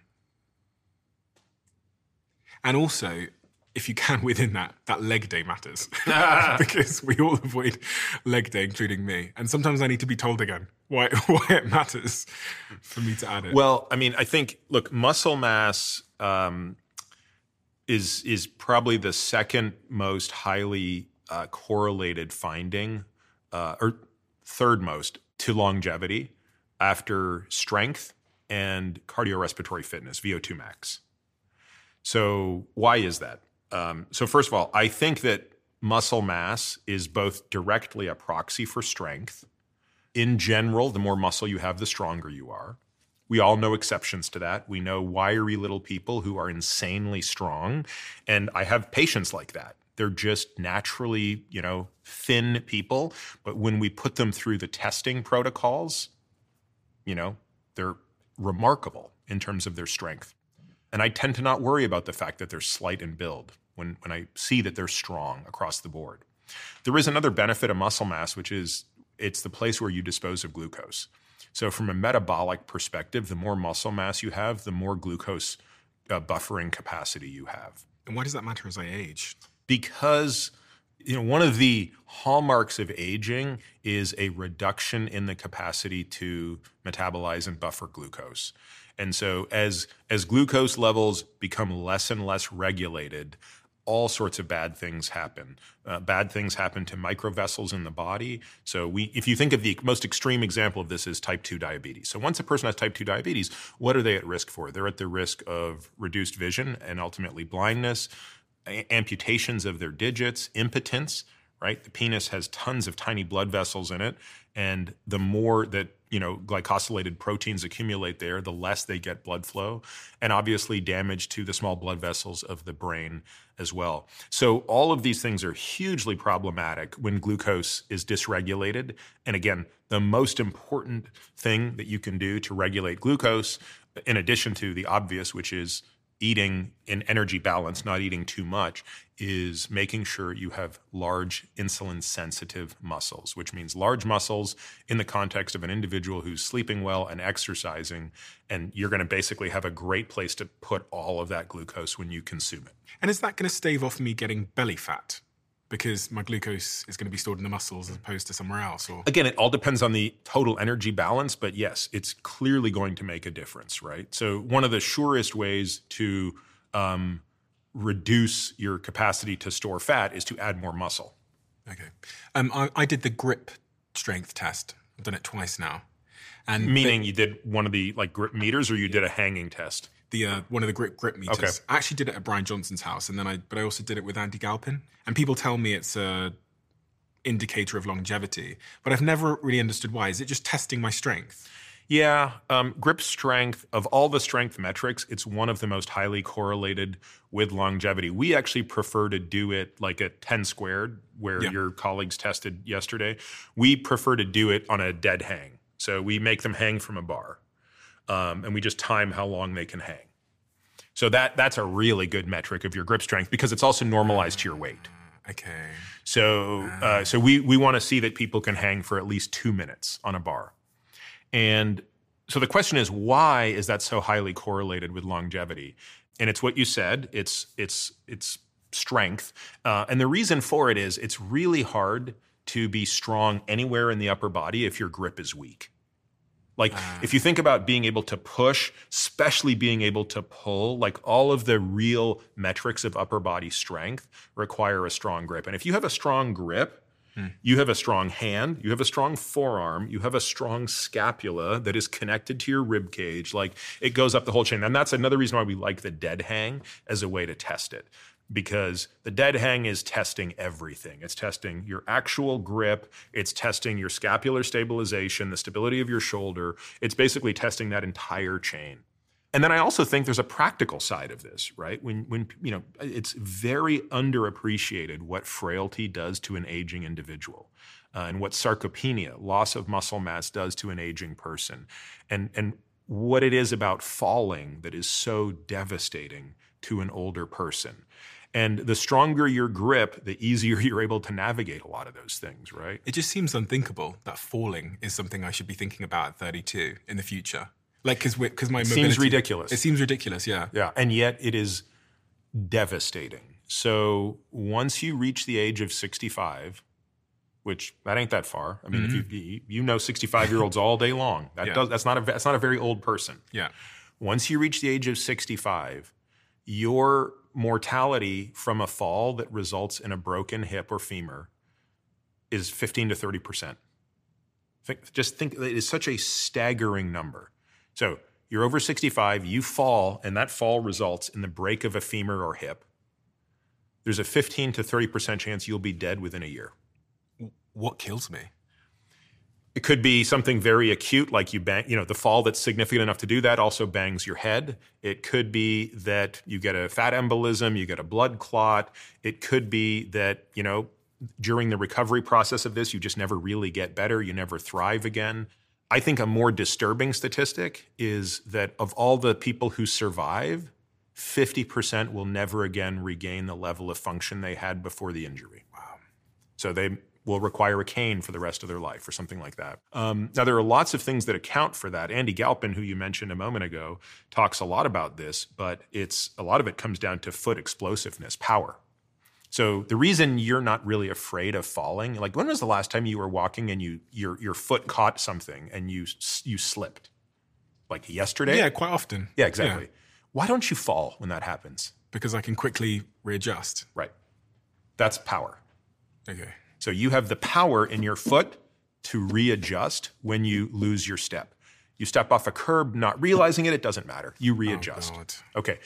and also, if you can, within that, that leg day matters. Because we all avoid leg day, including me. And sometimes I need to be told again why, why it matters for me to add it. Well, I mean, I think, look, muscle mass um, is is probably the second most highly uh, correlated finding, uh, or third most, to longevity after strength and cardiorespiratory fitness, V O two max. So why is that? Um, so first of all, I think that muscle mass is both directly a proxy for strength. In general, the more muscle you have, the stronger you are. We all know exceptions to that. We know wiry little people who are insanely strong. And I have patients like that. They're just naturally, you know, thin people. But when we put them through the testing protocols, you know, they're remarkable in terms of their strength. And I tend to not worry about the fact that they're slight in build when, when I see that they're strong across the board. There is another benefit of muscle mass, which is it's the place where you dispose of glucose. So from a metabolic perspective, the more muscle mass you have, the more glucose uh, buffering capacity you have. And why does that matter as I age? Because you know, one of the hallmarks of aging is a reduction in the capacity to metabolize and buffer glucose. And so as as glucose levels become less and less regulated, all sorts of bad things happen. Uh, bad things happen to microvessels in the body. So we, if you think of the most extreme example of this is type two diabetes. So once a person has type two diabetes, what are they at risk for? They're at the risk of reduced vision and ultimately blindness, a- amputations of their digits, impotence, right? The penis has tons of tiny blood vessels in it. And the more that, you know, glycosylated proteins accumulate there, the less they get blood flow, and obviously damage to the small blood vessels of the brain as well. So all of these things are hugely problematic when glucose is dysregulated. And again, the most important thing that you can do to regulate glucose, in addition to the obvious, which is eating in energy balance, not eating too much, is making sure you have large insulin-sensitive muscles, which means large muscles in the context of an individual who's sleeping well and exercising, and you're going to basically have a great place to put all of that glucose when you consume it. And is that going to stave off me getting belly fat? Because my glucose is going to be stored in the muscles as opposed to somewhere else? Or Again, it all depends on the total energy balance, but yes, it's clearly going to make a difference, right? So one of the surest ways to um, reduce your capacity to store fat is to add more muscle. Okay. Um, I, I did the grip strength test. I've done it twice now. And Meaning the, you did one of the like grip meters, or you did a hanging test? The uh, one of the grip grip meters. Okay. I actually did it at Brian Johnson's house, and then I but I also did it with Andy Galpin. And people tell me it's a indicator of longevity, but I've never really understood why. Is it just testing my strength? Yeah, um, grip strength, of all the strength metrics, it's one of the most highly correlated with longevity. We actually prefer to do it like a ten squared, where Yeah. your colleagues tested yesterday. We prefer to do it on a dead hang. So we make them hang from a bar, um, and we just time how long they can hang. So that that's a really good metric of your grip strength, because it's also normalized to your weight. Okay. So uh, so we, we want to see that people can hang for at least two minutes on a bar. And so the question is, why is that so highly correlated with longevity? And it's what you said. It's it's it's strength. Uh, and the reason for it is it's really hard to be strong anywhere in the upper body if your grip is weak. Like if you think about being able to push, especially being able to pull, like all of the real metrics of upper body strength require a strong grip. And if you have a strong grip, hmm. you have a strong hand, you have a strong forearm, you have a strong scapula that is connected to your rib cage. Like it goes up the whole chain. And that's another reason why we like the dead hang as a way to test it. Because the dead hang is testing everything. It's testing your actual grip. It's testing your scapular stabilization, the stability of your shoulder. It's basically testing that entire chain. And then I also think there's a practical side of this, right? When, when you know, it's very underappreciated what frailty does to an aging individual, uh, and what sarcopenia, loss of muscle mass, does to an aging person, and and what it is about falling that is so devastating to an older person. And the stronger your grip, the easier you're able to navigate a lot of those things, right? It just seems unthinkable that falling is something I should be thinking about at thirty-two in the future. Like, because because my It mobility... seems ridiculous. It seems ridiculous, yeah. Yeah, and yet it is devastating. So once you reach the age of sixty-five, which that ain't that far. I mean, mm-hmm. if you you know sixty-five-year-olds all day long. That yeah. does that's not a that's not a very old person. Yeah. Once you reach the age of sixty-five, your mortality from a fall that results in a broken hip or femur is fifteen to thirty percent. Think, just think, it is such a staggering number. So you're over sixty-five, you fall, and that fall results in the break of a femur or hip. There's a fifteen to thirty percent chance you'll be dead within a year. What kills me? It could be something very acute, like you bang, you know, the fall that's significant enough to do that also bangs your head. It could be that you get a fat embolism, you get a blood clot. It could be that, you know, during the recovery process of this, you just never really get better, you never thrive again. I think a more disturbing statistic is that of all the people who survive, fifty percent will never again regain the level of function they had before the injury. Wow. So they will require a cane for the rest of their life or something like that. Um, now, there are lots of things that account for that. Andy Galpin, who you mentioned a moment ago, talks a lot about this, but it's a lot of it comes down to foot explosiveness, power. So the reason you're not really afraid of falling, like when was the last time you were walking and you your your foot caught something and you you slipped? Like yesterday? Yeah, quite often. Yeah, exactly. Yeah. Why don't you fall when that happens? Because I can quickly readjust. Right. That's power. Okay. So you have the power in your foot to readjust when you lose your step. You step off a curb, not realizing it, it doesn't matter. You readjust. Oh, God. Okay.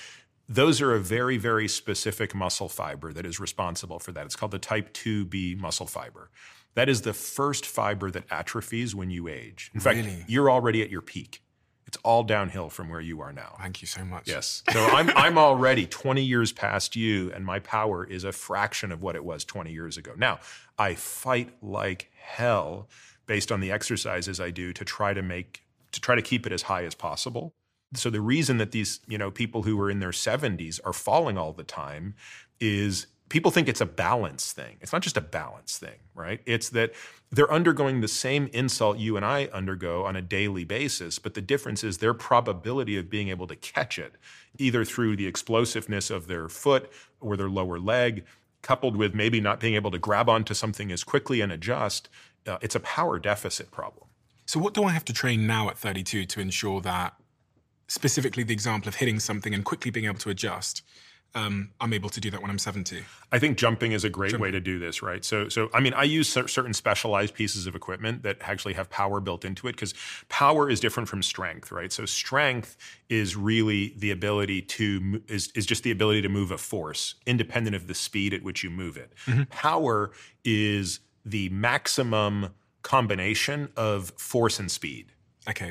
those are a very, very specific muscle fiber that is responsible for that. It's called the type two B muscle fiber. That is the first fiber that atrophies when you age. In fact, Really? you're already at your peak. It's all downhill from where you are now. Thank you so much. Yes. So I'm I'm already twenty years past you, and my power is a fraction of what it was twenty years ago. Now, I fight like hell based on the exercises I do to try to make to try to keep it as high as possible. So the reason that these, you know, people who are in their seventies are falling all the time is people think it's a balance thing. It's not just a balance thing, right? It's that they're undergoing the same insult you and I undergo on a daily basis, but the difference is their probability of being able to catch it, either through the explosiveness of their foot or their lower leg, coupled with maybe not being able to grab onto something as quickly and adjust, uh, it's a power deficit problem. So what do I have to train now at thirty-two to ensure that, specifically the example of hitting something and quickly being able to adjust, um, I'm able to do that when I'm seventy? I think jumping is a great Jumping. way to do this, right? So, so I mean, I use cer- certain specialized pieces of equipment that actually have power built into it, because power is different from strength, right? So strength is really the ability to, mo- is, is just the ability to move a force, independent of the speed at which you move it. Mm-hmm. Power is the maximum combination of force and speed. Okay.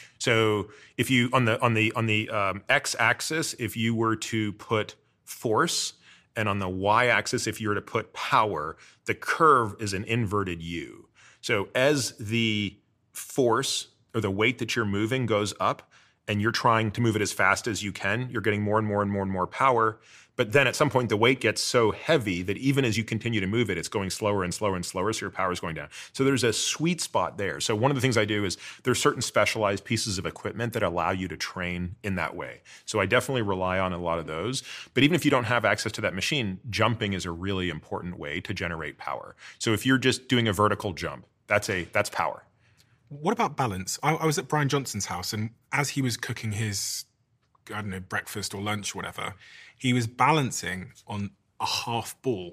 So if you on the on the on the um, x-axis, if you were to put force, and on the y-axis, if you were to put power, the curve is an inverted U. So as the force or the weight that you're moving goes up, and you're trying to move it as fast as you can, you're getting more and more and more and more power. But then at some point, the weight gets so heavy that even as you continue to move it, it's going slower and slower and slower, so your power is going down. So there's a sweet spot there. So one of the things I do is there's certain specialized pieces of equipment that allow you to train in that way. So I definitely rely on a lot of those. But even if you don't have access to that machine, jumping is a really important way to generate power. So if you're just doing a vertical jump, that's a that's power. What about balance? I, I was at Brian Johnson's house, and as he was cooking his, I don't know, breakfast or lunch, or whatever, he was balancing on a half ball.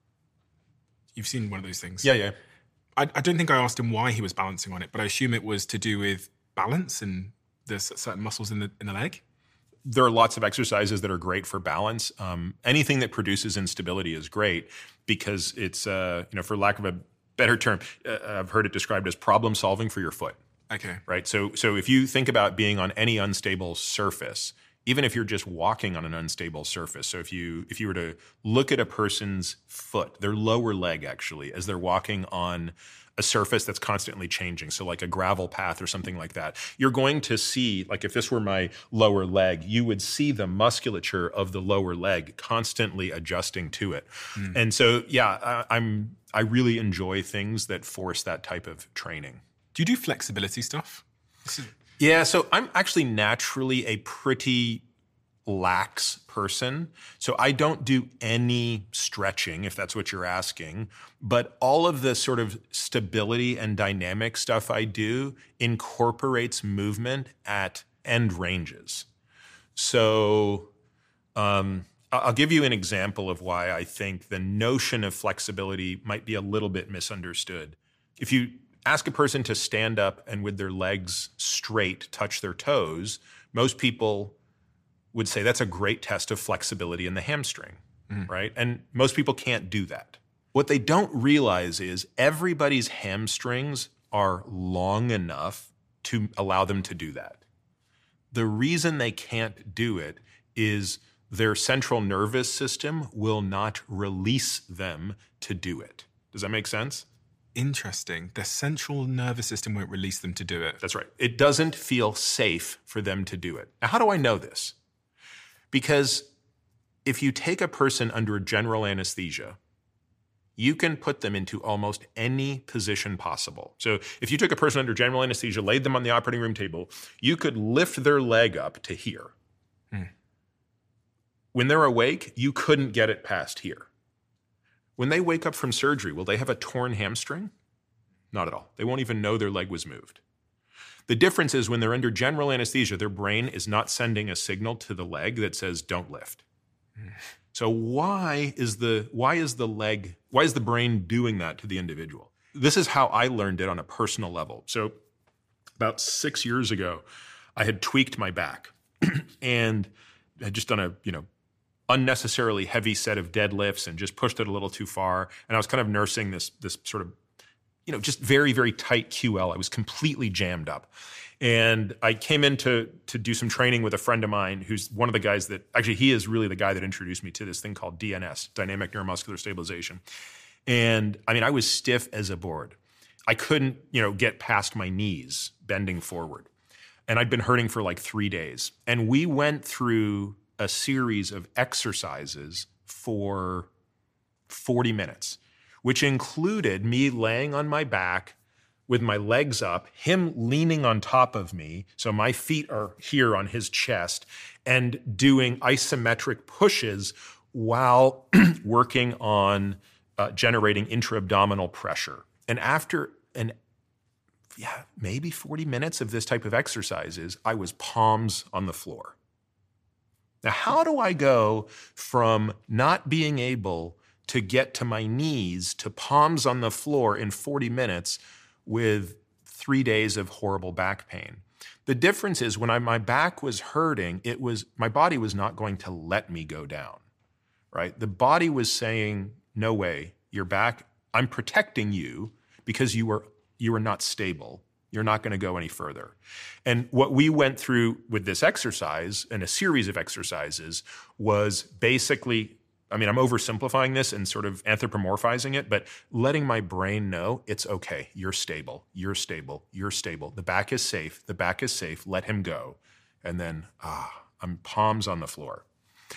You've seen one of those things? Yeah, yeah. I, I don't think I asked him why he was balancing on it, but I assume it was to do with balance and there's certain muscles in the in the leg. There are lots of exercises that are great for balance. Um, anything that produces instability is great because it's, uh, you know, for lack of a better term, uh, I've heard it described as problem solving for your foot. Okay. Right. So, so if you think about being on any unstable surface, even if you're just walking on an unstable surface, so if you if you were to look at a person's foot, their lower leg actually, as they're walking on a surface that's constantly changing, so like a gravel path or something like that, you're going to see, like if this were my lower leg, you would see the musculature of the lower leg constantly adjusting to it. Mm. And so, yeah, I, I'm I really enjoy things that force that type of training. Do you do flexibility stuff? Yeah, so I'm actually naturally a pretty lax person. So I don't do any stretching, if that's what you're asking. But all of the sort of stability and dynamic stuff I do incorporates movement at end ranges. So um, I'll give you an example of why I think the notion of flexibility might be a little bit misunderstood. If you ask a person to stand up and with their legs straight touch their toes, most people would say that's a great test of flexibility in the hamstring, mm. right? And most people can't do that. What they don't realize is everybody's hamstrings are long enough to allow them to do that. The reason they can't do it is their central nervous system will not release them to do it. Does that make sense? Interesting. The central nervous system won't release them to do it. That's right. It doesn't feel safe for them to do it. Now, how do I know this? Because if you take a person under general anesthesia, you can put them into almost any position possible. So if you took a person under general anesthesia, laid them on the operating room table, you could lift their leg up to here. Hmm. When they're awake, you couldn't get it past here. When they wake up from surgery, will they have a torn hamstring? Not at all. They won't even know their leg was moved. The difference is when they're under general anesthesia, their brain is not sending a signal to the leg that says, don't lift. Mm. So why is the why is the leg, why is the brain doing that to the individual? This is how I learned it on a personal level. So about six years ago, I had tweaked my back. And had just done a, you know, unnecessarily heavy set of deadlifts and just pushed it a little too far. And I was kind of nursing this, this sort of, you know, just very, very tight Q L. I was completely jammed up. And I came in to, to do some training with a friend of mine who's one of the guys that, actually he is really the guy that introduced me to this thing called D N S, Dynamic Neuromuscular Stabilization. And I mean, I was stiff as a board. I couldn't, you know, get past my knees bending forward. And I'd been hurting for like three days. And we went through a series of exercises for forty minutes, which included me laying on my back with my legs up, him leaning on top of me, so my feet are here on his chest, and doing isometric pushes while working on uh, generating intra-abdominal pressure. And after an, yeah, maybe forty minutes of this type of exercises, I was palms on the floor. Now, how do I go from not being able to get to my knees to palms on the floor in forty minutes with three days of horrible back pain? The difference is when I, my back was hurting, it was, my body was not going to let me go down, right? The body was saying, no way, your back, I'm protecting you because you were, you were not stable. You're not going to go any further. And what we went through with this exercise and a series of exercises was basically, I mean, I'm oversimplifying this and sort of anthropomorphizing it, but letting my brain know it's okay. You're stable. You're stable. You're stable. The back is safe. The back is safe. Let him go. And then, ah, I'm palms on the floor.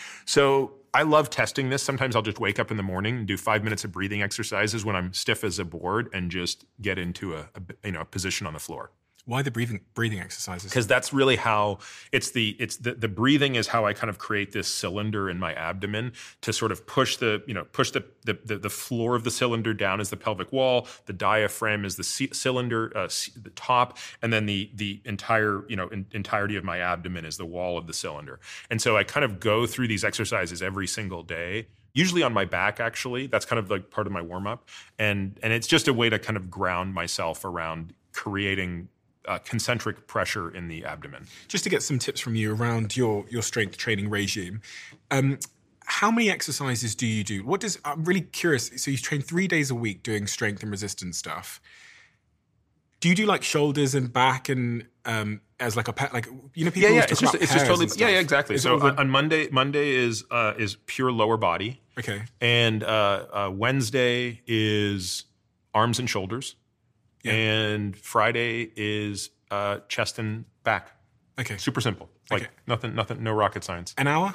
So I love testing this. Sometimes I'll just wake up in the morning and do five minutes of breathing exercises when I'm stiff as a board and just get into a, a you know a position on the floor. Why the breathing breathing exercises? Because that's really how it's the it's the, the breathing is how I kind of create this cylinder in my abdomen to sort of push the you know push the the, the, the floor of the cylinder down as the pelvic wall. The diaphragm is the c- cylinder, uh, c- the top, and then the the entire you know in, entirety of my abdomen is the wall of the cylinder. And so I kind of go through these exercises every single day. Usually on my back, actually. That's kind of like part of my warm up, and and it's just a way to kind of ground myself around creating Uh, concentric pressure in the abdomen. Just to get some tips from you around your, your strength training regime, um, how many exercises do you do? What does, I'm really curious. So you train three days a week doing strength and resistance stuff. Do you do like shoulders and back and um, as like a pet, like, you know, people yeah, yeah, talk it's about just, it's just totally, yeah, yeah, exactly. Is so the, on, on Monday, Monday is, uh, is pure lower body. Okay. And uh, uh, Wednesday is arms and shoulders. Yeah. And Friday is uh, chest and back. Okay. Super simple. Like okay. nothing, nothing, no rocket science. An hour?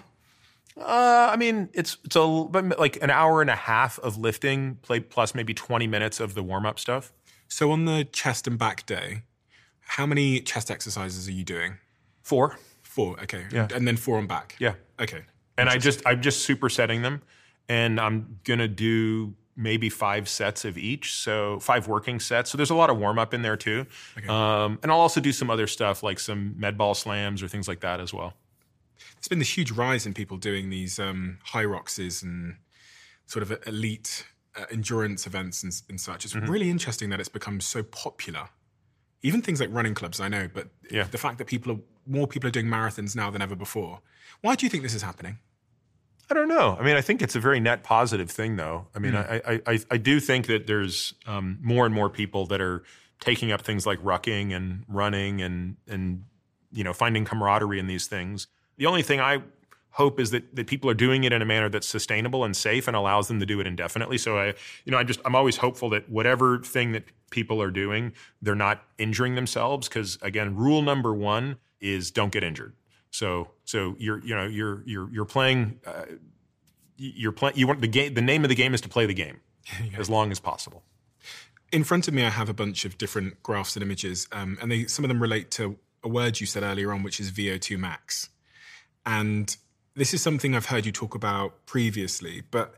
Uh, I mean, it's it's a but like an hour and a half of lifting, play plus maybe twenty minutes of the warm up stuff. So on the chest and back day, how many chest exercises are you doing? Four. Four. Okay. Yeah. And then four on back. Yeah. Okay. And I just I'm just supersetting them, and I'm gonna do maybe five sets of each, so five working sets. So there's a lot of warm up in there too. Okay. Um, and I'll also do some other stuff like some med ball slams or things like that as well. There's been this huge rise in people doing these um, high roxes and sort of elite uh, endurance events and, and such. It's mm-hmm. really interesting that it's become so popular. Even things like running clubs, I know, but yeah. the fact that people are, more people are doing marathons now than ever before. Why do you think this is happening? I don't know. I mean, I think it's a very net positive thing, though. I mean, mm. I, I I do think that there's um, more and more people that are taking up things like rucking and running and and you know finding camaraderie in these things. The only thing I hope is that that people are doing it in a manner that's sustainable and safe and allows them to do it indefinitely. So I, you know, I just I'm always hopeful that whatever thing that people are doing, they're not injuring themselves. Because again, rule number one is don't get injured. So, so you're, you know, you're, you're, you're playing, uh, you're playing, you want the game, the name of the game is to play the game yeah. as long as possible. In front of me, I have a bunch of different graphs and images, um, and they, some of them relate to a word you said earlier on, which is V O two max. And this is something I've heard you talk about previously, but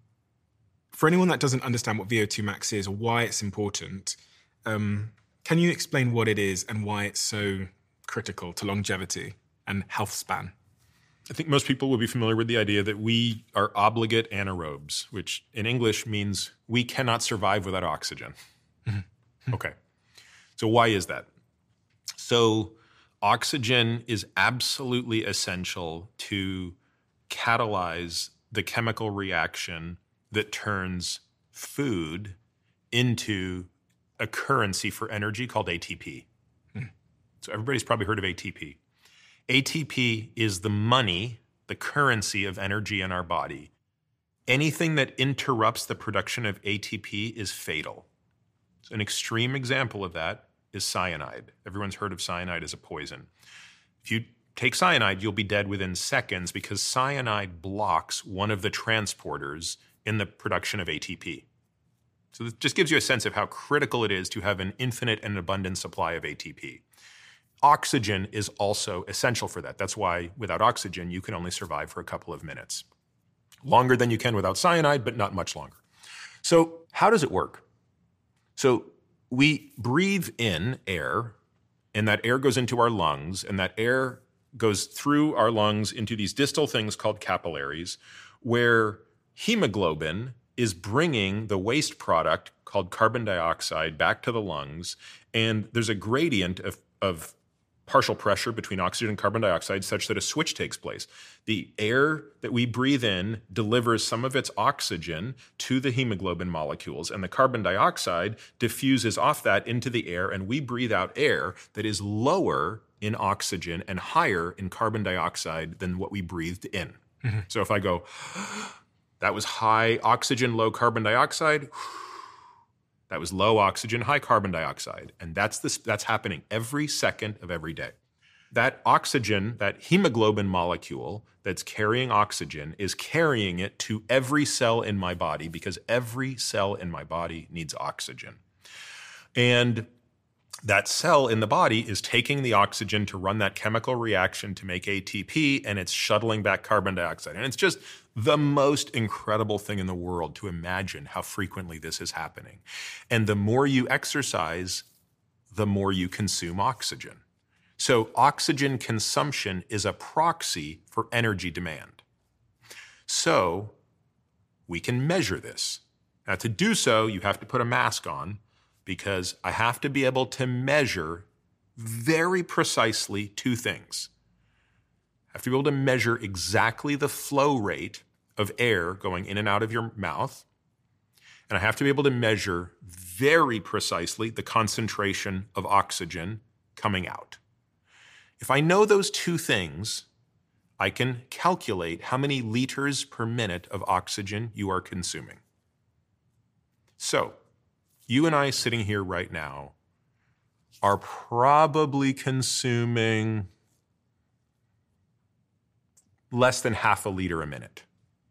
for anyone that doesn't understand what V O two max is or why it's important, um, can you explain what it is and why it's so critical to longevity and health span? I think most people will be familiar with the idea that we are obligate anaerobes, which in English means we cannot survive without oxygen. Mm-hmm. Okay. So why is that? So Oxygen is absolutely essential to catalyze the chemical reaction that turns food into a currency for energy called A T P. Hmm. So everybody's probably heard of A T P. A T P is the money, the currency of energy in our body. Anything that interrupts the production of A T P is fatal. So an extreme example of that is cyanide. Everyone's heard of cyanide as a poison. If you take cyanide, you'll be dead within seconds because cyanide blocks one of the transporters in the production of A T P. So this just gives you a sense of how critical it is to have an infinite and abundant supply of A T P. Oxygen is also essential for that. That's why without oxygen, you can only survive for a couple of minutes. Longer than you can without cyanide, but not much longer. So how does it work? So we breathe in air, and that air goes into our lungs, and that air goes through our lungs into these distal things called capillaries, where hemoglobin is bringing the waste product called carbon dioxide back to the lungs, and there's a gradient of, of partial pressure between oxygen and carbon dioxide such that a switch takes place. The air that we breathe in delivers some of its oxygen to the hemoglobin molecules, and the carbon dioxide diffuses off that into the air, and we breathe out air that is lower in oxygen and higher in carbon dioxide than what we breathed in. Mm-hmm. So if I go, that was high oxygen, low carbon dioxide, that was low oxygen, high carbon dioxide. And that's this, that's happening every second of every day. That oxygen, that hemoglobin molecule that's carrying oxygen is carrying it to every cell in my body because every cell in my body needs oxygen. And that cell in the body is taking the oxygen to run that chemical reaction to make A T P, and it's shuttling back carbon dioxide. And it's just the most incredible thing in the world to imagine how frequently this is happening. And the more you exercise, the more you consume oxygen. So oxygen consumption is a proxy for energy demand. So we can measure this. Now, to do so, you have to put a mask on, because I have to be able to measure very precisely two things. I have to be able to measure exactly the flow rate of air going in and out of your mouth, and I have to be able to measure very precisely the concentration of oxygen coming out. If I know those two things, I can calculate how many liters per minute of oxygen you are consuming. So, you and I sitting here right now are probably consuming less than half a liter a minute.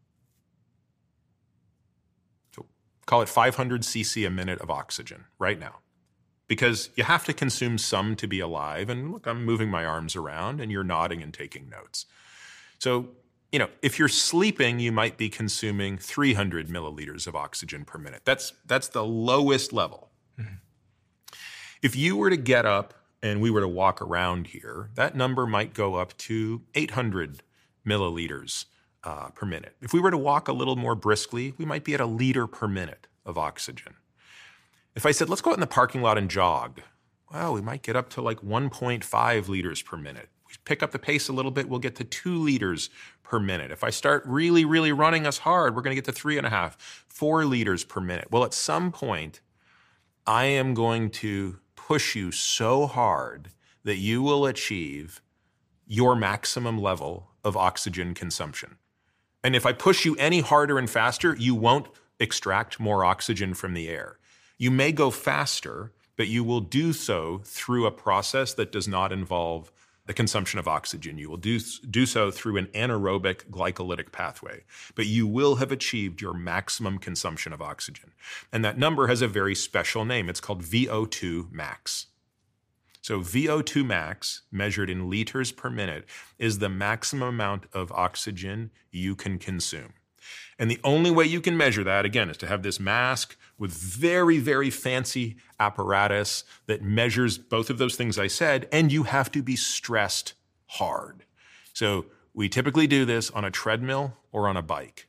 So call it five hundred c c a minute of oxygen right now. Because you have to consume some to be alive. And look, I'm moving my arms around and you're nodding and taking notes. So, you know, if you're sleeping, you might be consuming three hundred milliliters of oxygen per minute. That's, that's the lowest level. Mm-hmm. If you were to get up and we were to walk around here, that number might go up to eight hundred milliliters uh, per minute. If we were to walk a little more briskly, we might be at a liter per minute of oxygen. If I said, let's go out in the parking lot and jog, well, we might get up to like one point five liters per minute. We pick up the pace a little bit, we'll get to two liters per minute. If I start really, really running us hard, we're going to get to three and a half, four liters per minute. Well, at some point, I am going to push you so hard that you will achieve your maximum level of oxygen consumption. And if I push you any harder and faster, you won't extract more oxygen from the air. You may go faster, but you will do so through a process that does not involve the consumption of oxygen. You will do, do so through an anaerobic glycolytic pathway, but you will have achieved your maximum consumption of oxygen. And that number has a very special name. It's called V O two max. So V O two max, measured in liters per minute, is the maximum amount of oxygen you can consume. And the only way you can measure that, again, is to have this mask with very, very fancy apparatus that measures both of those things I said, and you have to be stressed hard. So we typically do this on a treadmill or on a bike.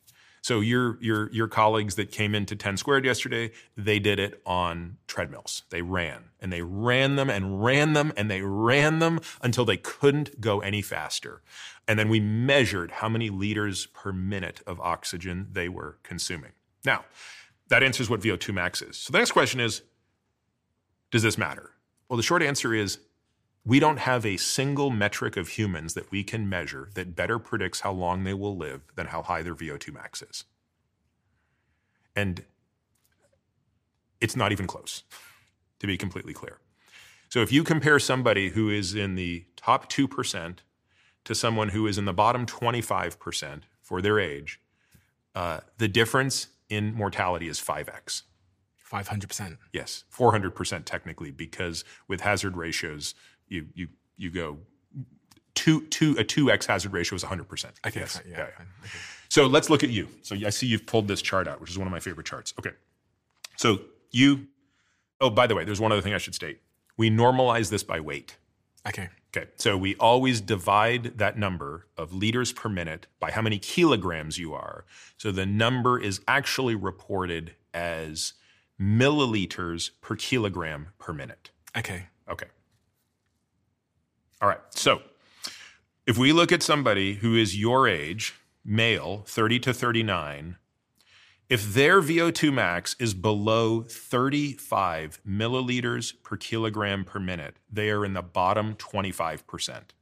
So your your your colleagues that came into ten Squared yesterday, they did it on treadmills. They ran and they ran them and ran them and they ran them until they couldn't go any faster. And then we measured how many liters per minute of oxygen they were consuming. Now, that answers what V O two max is. So the next question is, does this matter? Well, the short answer is we don't have a single metric of humans that we can measure that better predicts how long they will live than how high their V O two max is. And it's not even close, to be completely clear. So if you compare somebody who is in the top two percent to someone who is in the bottom twenty-five percent for their age, uh, the difference in mortality is five x. five hundred percent. Yes, four hundred percent technically, because with hazard ratios, you you you go two two a two x hazard ratio is one hundred percent. Okay, yes. fine, yeah, yeah, yeah. fine, okay. So let's look at you. So I see you've pulled this chart out, which is one of my favorite charts. Okay, so you. Oh, by the way, there's one other thing I should state. We normalize this by weight. Okay. Okay, so we always divide that number of liters per minute by how many kilograms you are. So the number is actually reported as milliliters per kilogram per minute. Okay. Okay. All right, so if we look at somebody who is your age, male, thirty to thirty-nine, if their V O two max is below thirty-five milliliters per kilogram per minute, they are in the bottom twenty-five percent.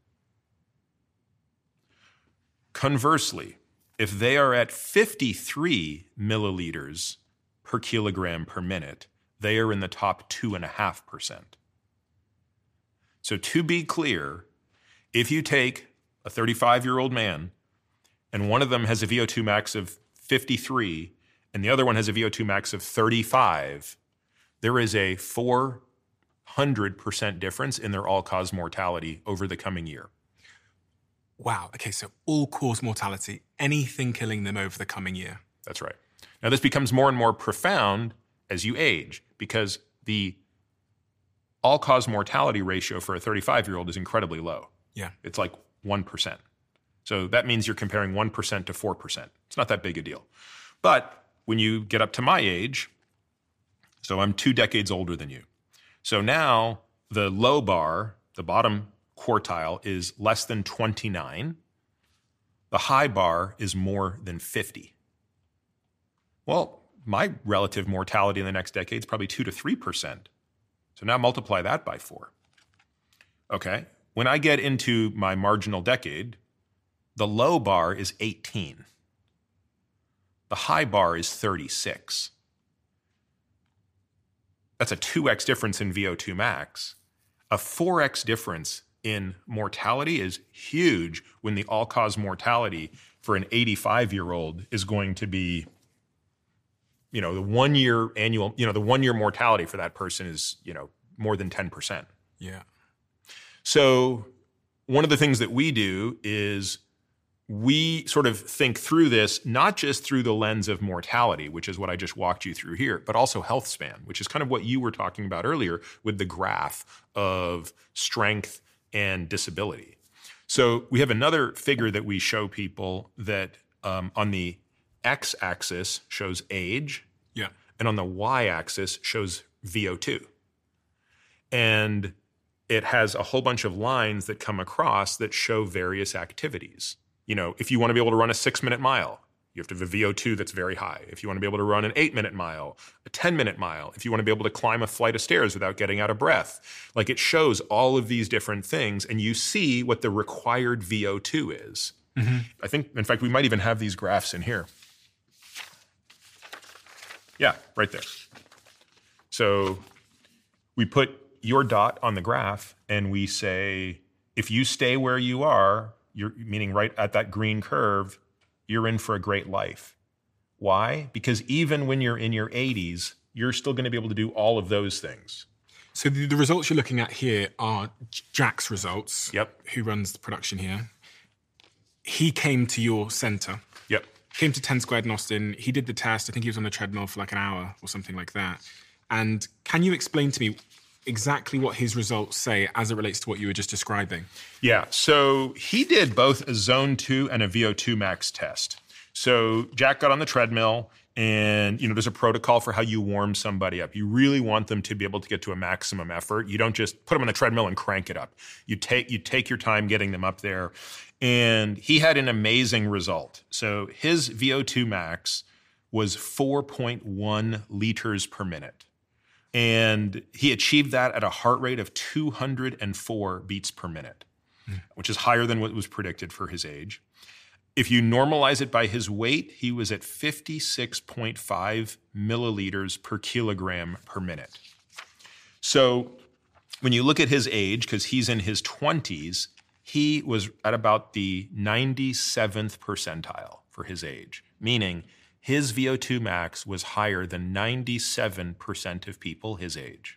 Conversely, if they are at fifty-three milliliters per kilogram per minute, they are in the top two point five percent. So to be clear, if you take a thirty-five-year-old man and one of them has a V O two max of fifty-three and the other one has a V O two max of thirty-five, there is a four hundred percent difference in their all-cause mortality over the coming year. Wow. Okay, so all-cause mortality, anything killing them over the coming year. That's right. Now, this becomes more and more profound as you age because the all-cause mortality ratio for a thirty-five-year-old is incredibly low. Yeah. It's like one percent. So that means you're comparing one percent to four percent. It's not that big a deal. But when you get up to my age, so I'm two decades older than you. So now the low bar, the bottom quartile, is less than twenty-nine. The high bar is more than fifty. Well, my relative mortality in the next decade is probably two to three percent. So now multiply that by four. Okay. When I get into my marginal decade, the low bar is eighteen. The high bar is thirty-six. That's a two x difference in V O two max. A four x difference in mortality is huge when the all-cause mortality for an eighty-five-year-old is going to be, you know, the one-year annual, you know, the one-year mortality for that person is, you know, more than ten percent. Yeah. So one of the things that we do is we sort of think through this, not just through the lens of mortality, which is what I just walked you through here, but also health span, which is kind of what you were talking about earlier with the graph of strength and disability. So we have another figure that we show people that um, on the x-axis shows age, Yeah. and on the y-axis shows V O two. And it has a whole bunch of lines that come across that show various activities. You know, if you want to be able to run a six-minute mile, you have to have a V O two that's very high. If you want to be able to run an eight-minute mile, a ten-minute mile, if you want to be able to climb a flight of stairs without getting out of breath, like it shows all of these different things, and you see what the required V O two is. Mm-hmm. I think, in fact, we might even have these graphs in here. Yeah, right there. So we put your dot on the graph, and we say, if you stay where you are, you're meaning right at that green curve, you're in for a great life. Why? Because even when you're in your eighties, you're still going to be able to do all of those things. So the, the results you're looking at here are Jack's results. Yep. Who runs the production here. He came to your center. Yep. Came to ten Squared in Austin. He did the test. I think he was on the treadmill for like an hour or something like that. And can you explain to me exactly what his results say as it relates to what you were just describing? Yeah, so he did both a zone two and a V O two max test. So Jack got on the treadmill, and you know there's a protocol for how you warm somebody up. You really want them to be able to get to a maximum effort. You don't just put them on the treadmill and crank it up. You take you take your time getting them up there. And he had an amazing result. So his V O two max was four point one liters per minute. And he achieved that at a heart rate of two hundred four beats per minute, mm. which is higher than what was predicted for his age. If you normalize it by his weight, he was at fifty-six point five milliliters per kilogram per minute. So when you look at his age, because he's in his twenties, he was at about the ninety-seventh percentile for his age, meaning his V O two max was higher than ninety-seven percent of people his age.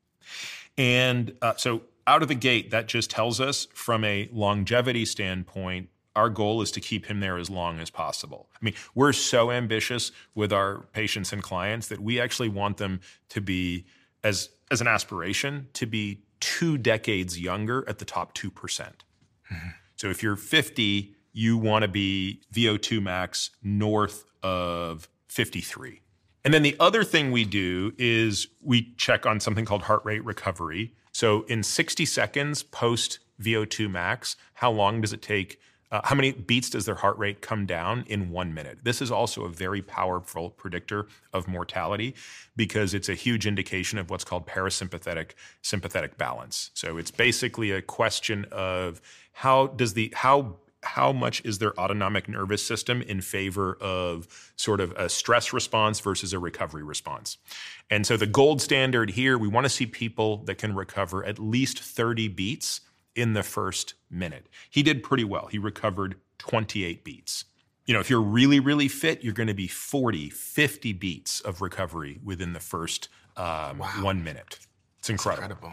And uh, so out of the gate, that just tells us from a longevity standpoint, our goal is to keep him there as long as possible. I mean, we're so ambitious with our patients and clients that we actually want them to be, as, as an aspiration, to be two decades younger at the top two percent. Mm-hmm. So if you're fifty, you want to be V O two max north of fifty-three. And then the other thing we do is we check on something called heart rate recovery. So in sixty seconds post V O two max, how long does it take? Uh, how many beats does their heart rate come down in one minute? This is also a very powerful predictor of mortality because it's a huge indication of what's called parasympathetic sympathetic balance. So it's basically a question of how does the how how much is their autonomic nervous system in favor of sort of a stress response versus a recovery response. And so the gold standard here, we want to see people that can recover at least thirty beats in the first minute. He did pretty well. He recovered twenty-eight beats. You know, if you're really, really fit, you're going to be forty, fifty beats of recovery within the first um, wow. one minute. It's incredible. incredible.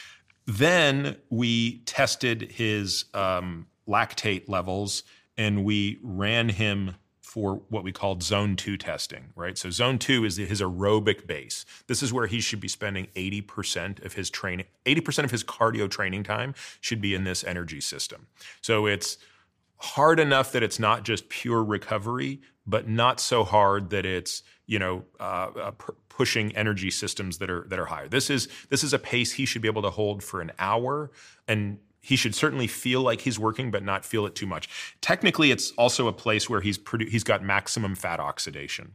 Then we tested his um, lactate levels, and we ran him for what we called zone two testing, right? So zone two is his aerobic base. This is where he should be spending eighty percent of his training, eighty percent of his cardio training time should be in this energy system. So it's hard enough that it's not just pure recovery, but not so hard that it's, you know, uh, uh, p- pushing energy systems that are that are higher. This is this is a pace he should be able to hold for an hour, and he should certainly feel like he's working, but not feel it too much. Technically, it's also a place where he's produ- he's got maximum fat oxidation.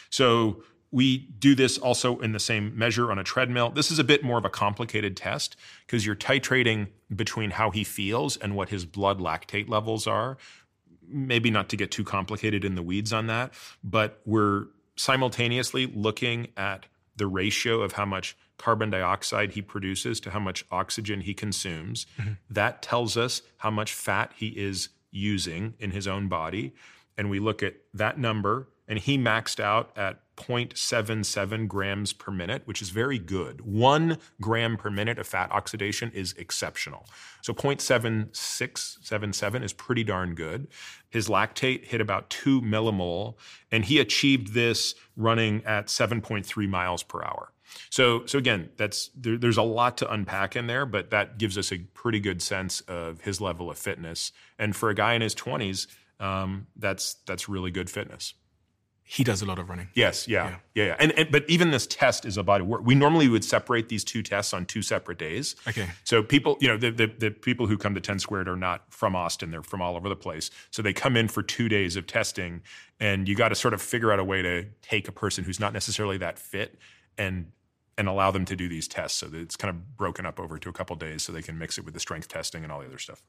So we do this also in the same measure on a treadmill. This is a bit more of a complicated test because you're titrating between how he feels and what his blood lactate levels are. Maybe not to get too complicated in the weeds on that, but we're simultaneously looking at the ratio of how much carbon dioxide he produces to how much oxygen he consumes. Mm-hmm. That tells us how much fat he is using in his own body. And we look at that number, and he maxed out at zero point seven seven grams per minute, which is very good. One gram per minute of fat oxidation is exceptional. So zero point seven six seven seven is pretty darn good. His lactate hit about two millimole, and he achieved this running at seven point three miles per hour. So, so again, that's there, there's a lot to unpack in there, but that gives us a pretty good sense of his level of fitness. And for a guy in his twenties, um, that's that's really good fitness. He does a lot of running. Yes, yeah, yeah, yeah. yeah. And, and but even this test is about work. We normally would separate these two tests on two separate days. Okay. So people, you know, the, the the people who come to ten Squared are not from Austin; they're from all over the place. So they come in for two days of testing, and you got to sort of figure out a way to take a person who's not necessarily that fit and and allow them to do these tests. So that it's kind of broken up over to a couple days, so they can mix it with the strength testing and all the other stuff.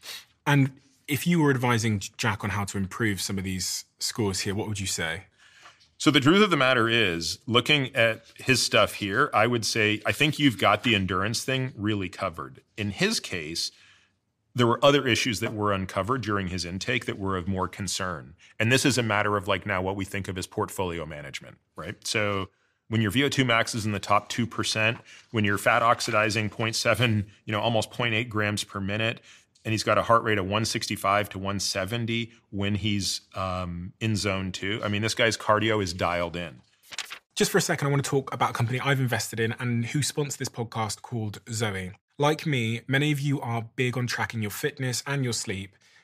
And if you were advising Jack on how to improve some of these scores here, what would you say? So the truth of the matter is, looking at his stuff here, I would say, I think you've got the endurance thing really covered. In his case, there were other issues that were uncovered during his intake that were of more concern. And this is a matter of like now what we think of as portfolio management, right? So when your V O two max is in the top two percent, when you're fat oxidizing zero point seven, you know, almost zero point eight grams per minute, and he's got a heart rate of one sixty-five to one seventy when he's um, in zone two. I mean, this guy's cardio is dialed in. Just for a second, I want to talk about a company I've invested in and who sponsor this podcast called Zoe. Like me, many of you are big on tracking your fitness and your sleep,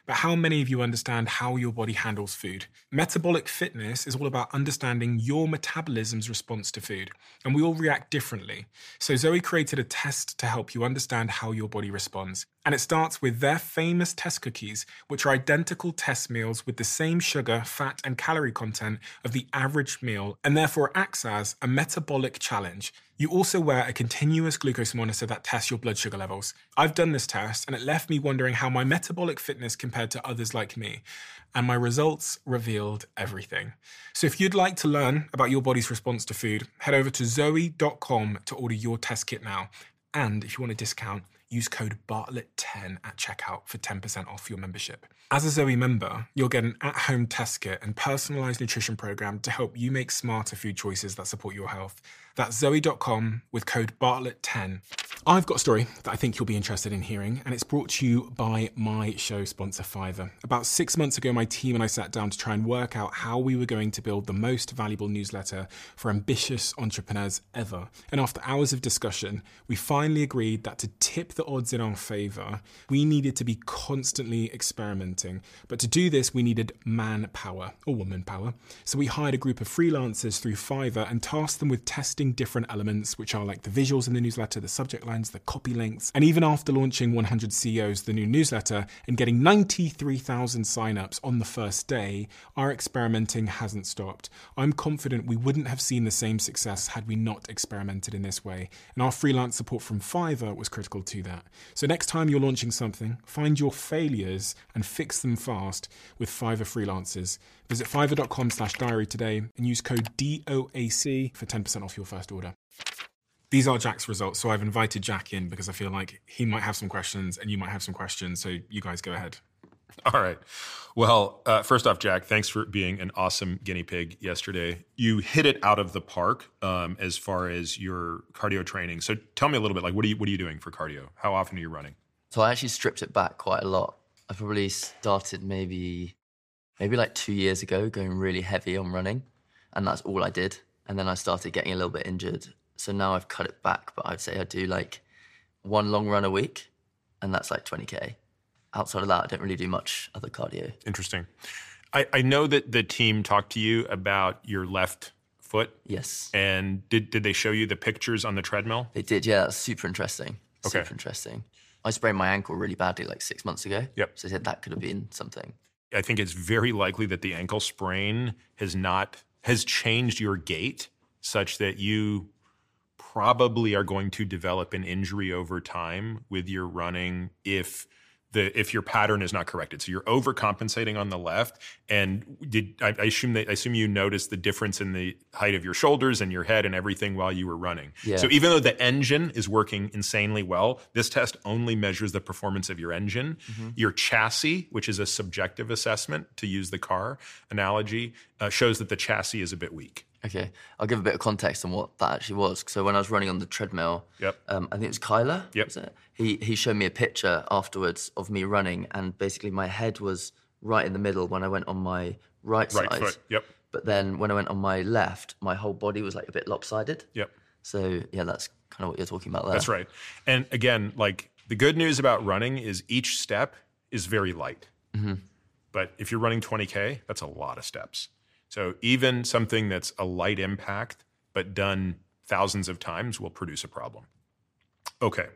But how many of you understand how your body handles food? Metabolic fitness is all about understanding your metabolism's response to food, and we all react differently. So Zoe created a test to help you understand how your body responds. And it starts with their famous test cookies, which are identical test meals with the same sugar, fat, and calorie content of the average meal, and therefore acts as a metabolic challenge. You also wear a continuous glucose monitor that tests your blood sugar levels. I've done this test, and it left me wondering how my metabolic fitness compared to others like me. And my results revealed everything. So if you'd like to learn about your body's response to food, head over to zoe dot com to order your test kit now. And if you want a discount, use code Bartlett ten at checkout for ten percent off your membership. As a Zoe member, you'll get an at-home test kit and personalized nutrition program to help you make smarter food choices that support your health. That's zoe dot com with code Bartlett ten. I've got a story that I think you'll be interested in hearing, and it's brought to you by my show sponsor, Fiverr. About six months ago, my team and I sat down to try and work out how we were going to build the most valuable newsletter for ambitious entrepreneurs ever. And after hours of discussion, we finally agreed that to tip the odds in our favor, we needed to be constantly experimenting. But to do this, we needed manpower, or woman power. So we hired a group of freelancers through Fiverr and tasked them with testing different elements, which are like the visuals in the newsletter, the subject lines, the copy links. And even after launching one hundred C E Os, the new newsletter, and getting ninety-three thousand signups on the first day, our experimenting hasn't stopped. I'm confident we wouldn't have seen the same success had we not experimented in this way. And our freelance support from Fiverr was critical to that. So next time you're launching something, find your failures and fix them fast with Fiverr freelancers. Visit fiverr dot com slash diary today and use code D O A C for ten percent off your first order. These are Jack's results, so I've invited Jack in because I feel like he might have some questions and you might have some questions, so you guys go ahead. All right. Well, uh, first off, Jack, thanks for being an awesome guinea pig yesterday. You hit it out of the park um, as far as your cardio training. So tell me a little bit, like, what are you what are you doing for cardio? How often are you running? So I actually stripped it back quite a lot. I probably started maybe maybe like two years ago, going really heavy on running, and that's all I did. And then I started getting a little bit injured. So now I've cut it back, but I'd say I do like one long run a week, and that's like twenty K. Outside of that, I don't really do much other cardio. Interesting. I, I know that the team talked to you about your left foot. Yes. And did, did they show you the pictures on the treadmill? They did, yeah. That's super interesting. Okay. Super interesting. I sprained my ankle really badly like six months ago. Yep. So they said that could have been something. I think it's very likely that the ankle sprain has not has changed your gait such that you probably are going to develop an injury over time with your running if the if your pattern is not corrected. So you're overcompensating on the left. And did I, I assume that I assume you noticed the difference in the height of your shoulders and your head and everything while you were running. Yeah. So even though the engine is working insanely well, this test only measures the performance of your engine. Mm-hmm. Your chassis, which is a subjective assessment to use the car analogy, uh, shows that the chassis is a bit weak. Okay, I'll give a bit of context on what that actually was. So when I was running on the treadmill, yep. um, I think it was Kyler, yep. was it? He, he showed me a picture afterwards of me running, and basically my head was right in the middle when I went on my right, right side. Foot. Yep. But then when I went on my left, my whole body was like a bit lopsided. Yep. So yeah, that's kind of what you're talking about there. That's right. And again, like the good news about running is each step is very light. Mm-hmm. But if you're running twenty K, that's a lot of steps. So even something that's a light impact, but done thousands of times will produce a problem. Okay,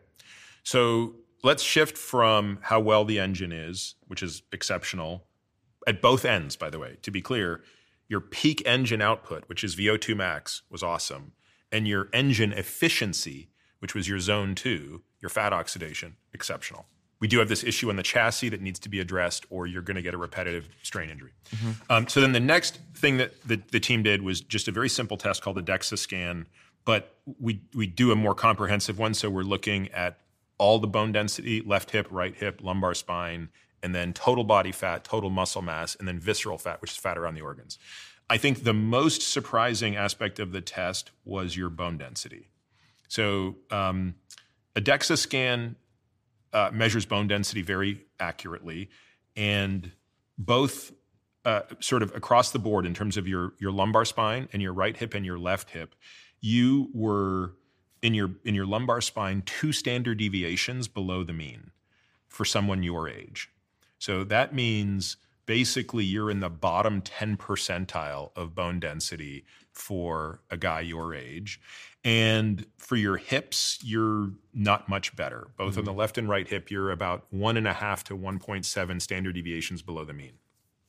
so let's shift from how well the engine is, which is exceptional, at both ends, by the way. To be clear, your peak engine output, which is V O two max, was awesome. And your engine efficiency, which was your zone two, your fat oxidation, exceptional. We do have this issue on the chassis that needs to be addressed, or you're going to get a repetitive strain injury. Mm-hmm. Um, so then the next thing that the, the team did was just a very simple test called the DEXA scan, but we we do a more comprehensive one. So we're looking at all the bone density, left hip, right hip, lumbar spine, and then total body fat, total muscle mass, and then visceral fat, which is fat around the organs. I think the most surprising aspect of the test was your bone density. So um, a DEXA scan Uh, measures bone density very accurately, and both uh, sort of across the board in terms of your your lumbar spine and your right hip and your left hip, you were in your in your lumbar spine two standard deviations below the mean for someone your age. So that means basically you're in the bottom ten percentile of bone density for a guy your age. And for your hips, you're not much better. Both mm-hmm. on the left and right hip, you're about one and a half to one point seven standard deviations below the mean.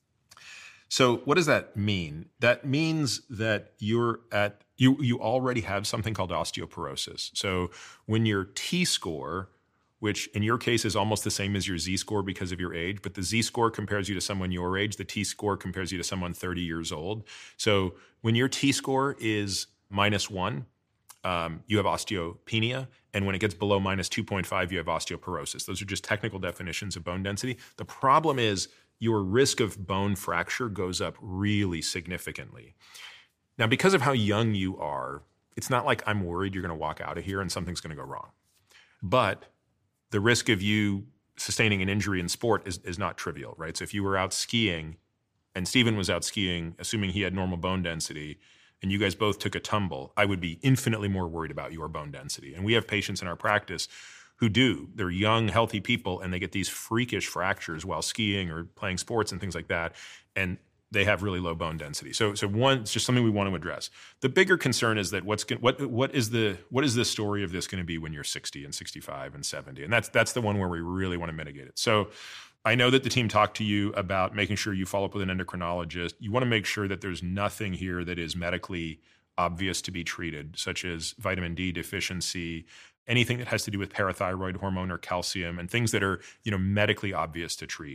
So what does that mean? That means that you're at, you, you already have something called osteoporosis. So when your T-score, which in your case is almost the same as your Z-score because of your age, but the Z-score compares you to someone your age, the T-score compares you to someone thirty years old. So when your T-score is minus one, um, you have osteopenia, and when it gets below minus two point five, you have osteoporosis. Those are just technical definitions of bone density. The problem is your risk of bone fracture goes up really significantly. Now, because of how young you are, it's not like I'm worried you're going to walk out of here and something's going to go wrong. But the risk of you sustaining an injury in sport is, is not trivial, right? So if you were out skiing and Stephen was out skiing, assuming he had normal bone density, and you guys both took a tumble, I would be infinitely more worried about your bone density. And we have patients in our practice who do. They're young, healthy people, and they get these freakish fractures while skiing or playing sports and things like that, and they have really low bone density. So, so one, it's just something we want to address. The bigger concern is that what's going, what what is the what is the story of this going to be when you're sixty and sixty-five and seventy, and that's that's the one where we really want to mitigate it. So, I know that the team talked to you about making sure you follow up with an endocrinologist. You want to make sure that there's nothing here that is medically obvious to be treated, such as vitamin D deficiency, anything that has to do with parathyroid hormone or calcium, and things that are, you know, medically obvious to treat.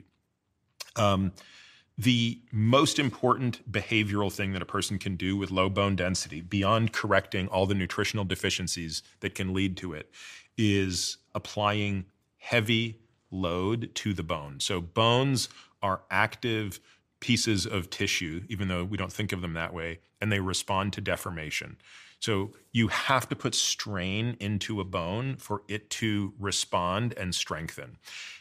Um, the most important behavioral thing that a person can do with low bone density, beyond correcting all the nutritional deficiencies that can lead to it, is applying heavy load to the bone. So bones are active pieces of tissue, even though we don't think of them that way, and they respond to deformation. So you have to put strain into a bone for it to respond and strengthen.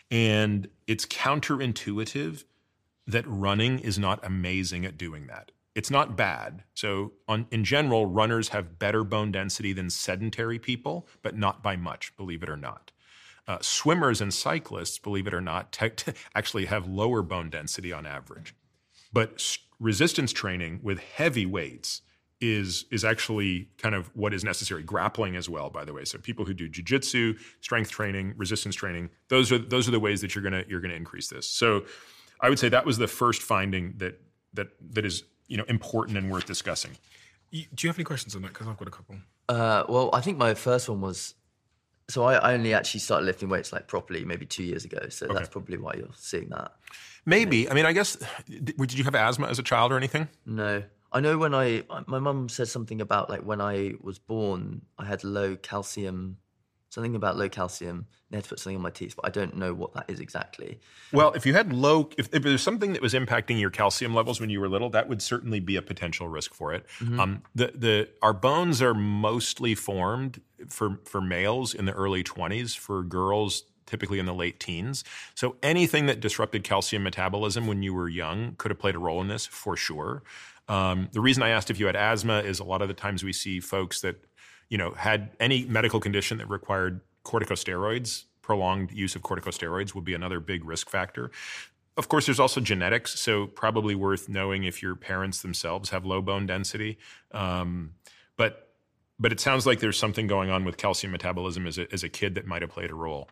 And it's counterintuitive that running is not amazing at doing that. It's not bad. So on, in general, runners have better bone density than sedentary people, but not by much, believe it or not. Uh, swimmers and cyclists, believe it or not, te- actually have lower bone density on average. But s- resistance training with heavy weights is is actually kind of what is necessary. Grappling as well, by the way. So people who do jiu-jitsu, strength training, resistance training, those are those are the ways that you're gonna you're gonna increase this. So I would say that was the first finding that that that is, you know, important and worth discussing. You, do you have any questions on that? Because I've got a couple. Uh, well, I think my first one was, so I, I only actually started lifting weights like properly maybe two years ago. So Okay. that's probably why you're seeing that. Maybe. I mean, I guess, did, did you have asthma as a child or anything? No. I know when I, my mum said something about like when I was born, I had low calcium, something about low calcium. They had to put something on my teeth, but I don't know what that is exactly. Well, if you had low, if, if there's something that was impacting your calcium levels when you were little, that would certainly be a potential risk for it. Mm-hmm. Um, the the our bones are mostly formed for for males in the early twenties, for girls typically in the late teens. So anything that disrupted calcium metabolism when you were young could have played a role in this for sure. Um, the reason I asked if you had asthma is a lot of the times we see folks that, you know, had any medical condition that required corticosteroids. Prolonged use of corticosteroids would be another big risk factor. Of course, there's also genetics, so probably worth knowing if your parents themselves have low bone density. Um, but but it sounds like there's something going on with calcium metabolism as a, as a kid that might have played a role.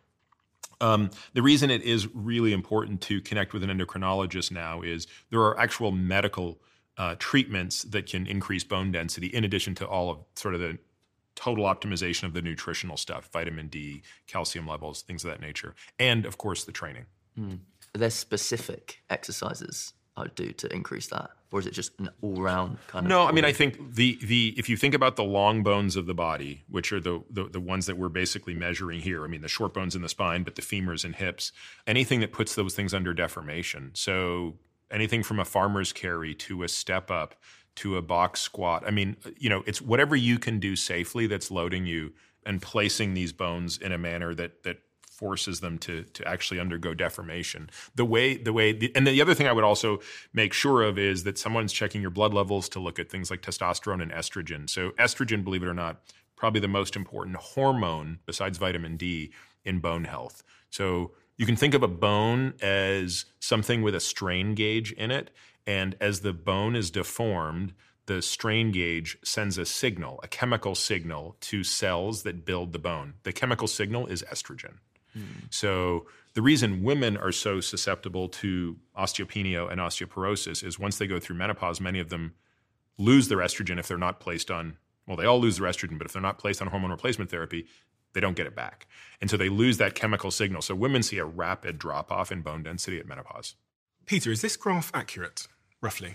Um, the reason it is really important to connect with an endocrinologist now is there are actual medical uh, treatments that can increase bone density in addition to all of sort of the total optimization of the nutritional stuff, vitamin D, calcium levels, things of that nature, and of course the training. Mm. Are there specific exercises I would do to increase that? Or is it just an all-round kind of... No, I mean, I think the the if you think about the long bones of the body, which are the, the the ones that we're basically measuring here, I mean, the short bones in the spine, but the femurs and hips, anything that puts those things under deformation. So anything from a farmer's carry to a step up to a box squat. I mean, you know, it's whatever you can do safely that's loading you and placing these bones in a manner that that forces them to to actually undergo deformation. The way the way the, and the other thing I would also make sure of is that someone's checking your blood levels to look at things like testosterone and estrogen. So estrogen, believe it or not, probably the most important hormone besides vitamin D in bone health. So You can think of a bone as something with a strain gauge in it, and as the bone is deformed, the strain gauge sends a signal, a chemical signal, to cells that build the bone. The chemical signal is estrogen. Mm. So the reason women are so susceptible to osteopenia and osteoporosis is once they go through menopause, many of them lose their estrogen if they're not placed on, well, they all lose their estrogen, but if they're not placed on hormone replacement therapy, they don't get it back. And so they lose that chemical signal. So women see a rapid drop-off in bone density at menopause. Peter, is this graph accurate, roughly?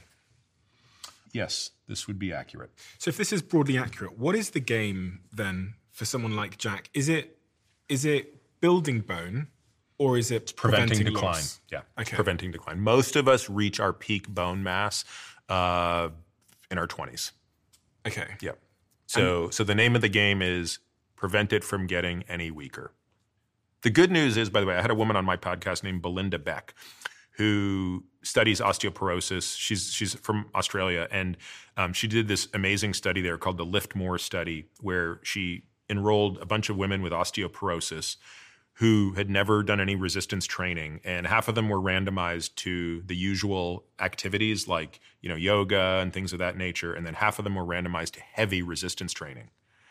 Yes, this would be accurate. So if this is broadly accurate, what is the game then for someone like Jack? Is it is it building bone or is it it's preventing, preventing decline? Loss? Yeah, okay. Preventing decline. Most of us reach our peak bone mass uh, in our twenties. Okay. Yep. So and, so the name of the game is prevent it from getting any weaker. The good news is, by the way, I had a woman on my podcast named Belinda Beck, who studies osteoporosis. She's she's from Australia, and um, she did this amazing study there called the Lift More study, where she enrolled a bunch of women with osteoporosis who had never done any resistance training, and half of them were randomized to the usual activities like you know yoga and things of that nature, and then half of them were randomized to heavy resistance training.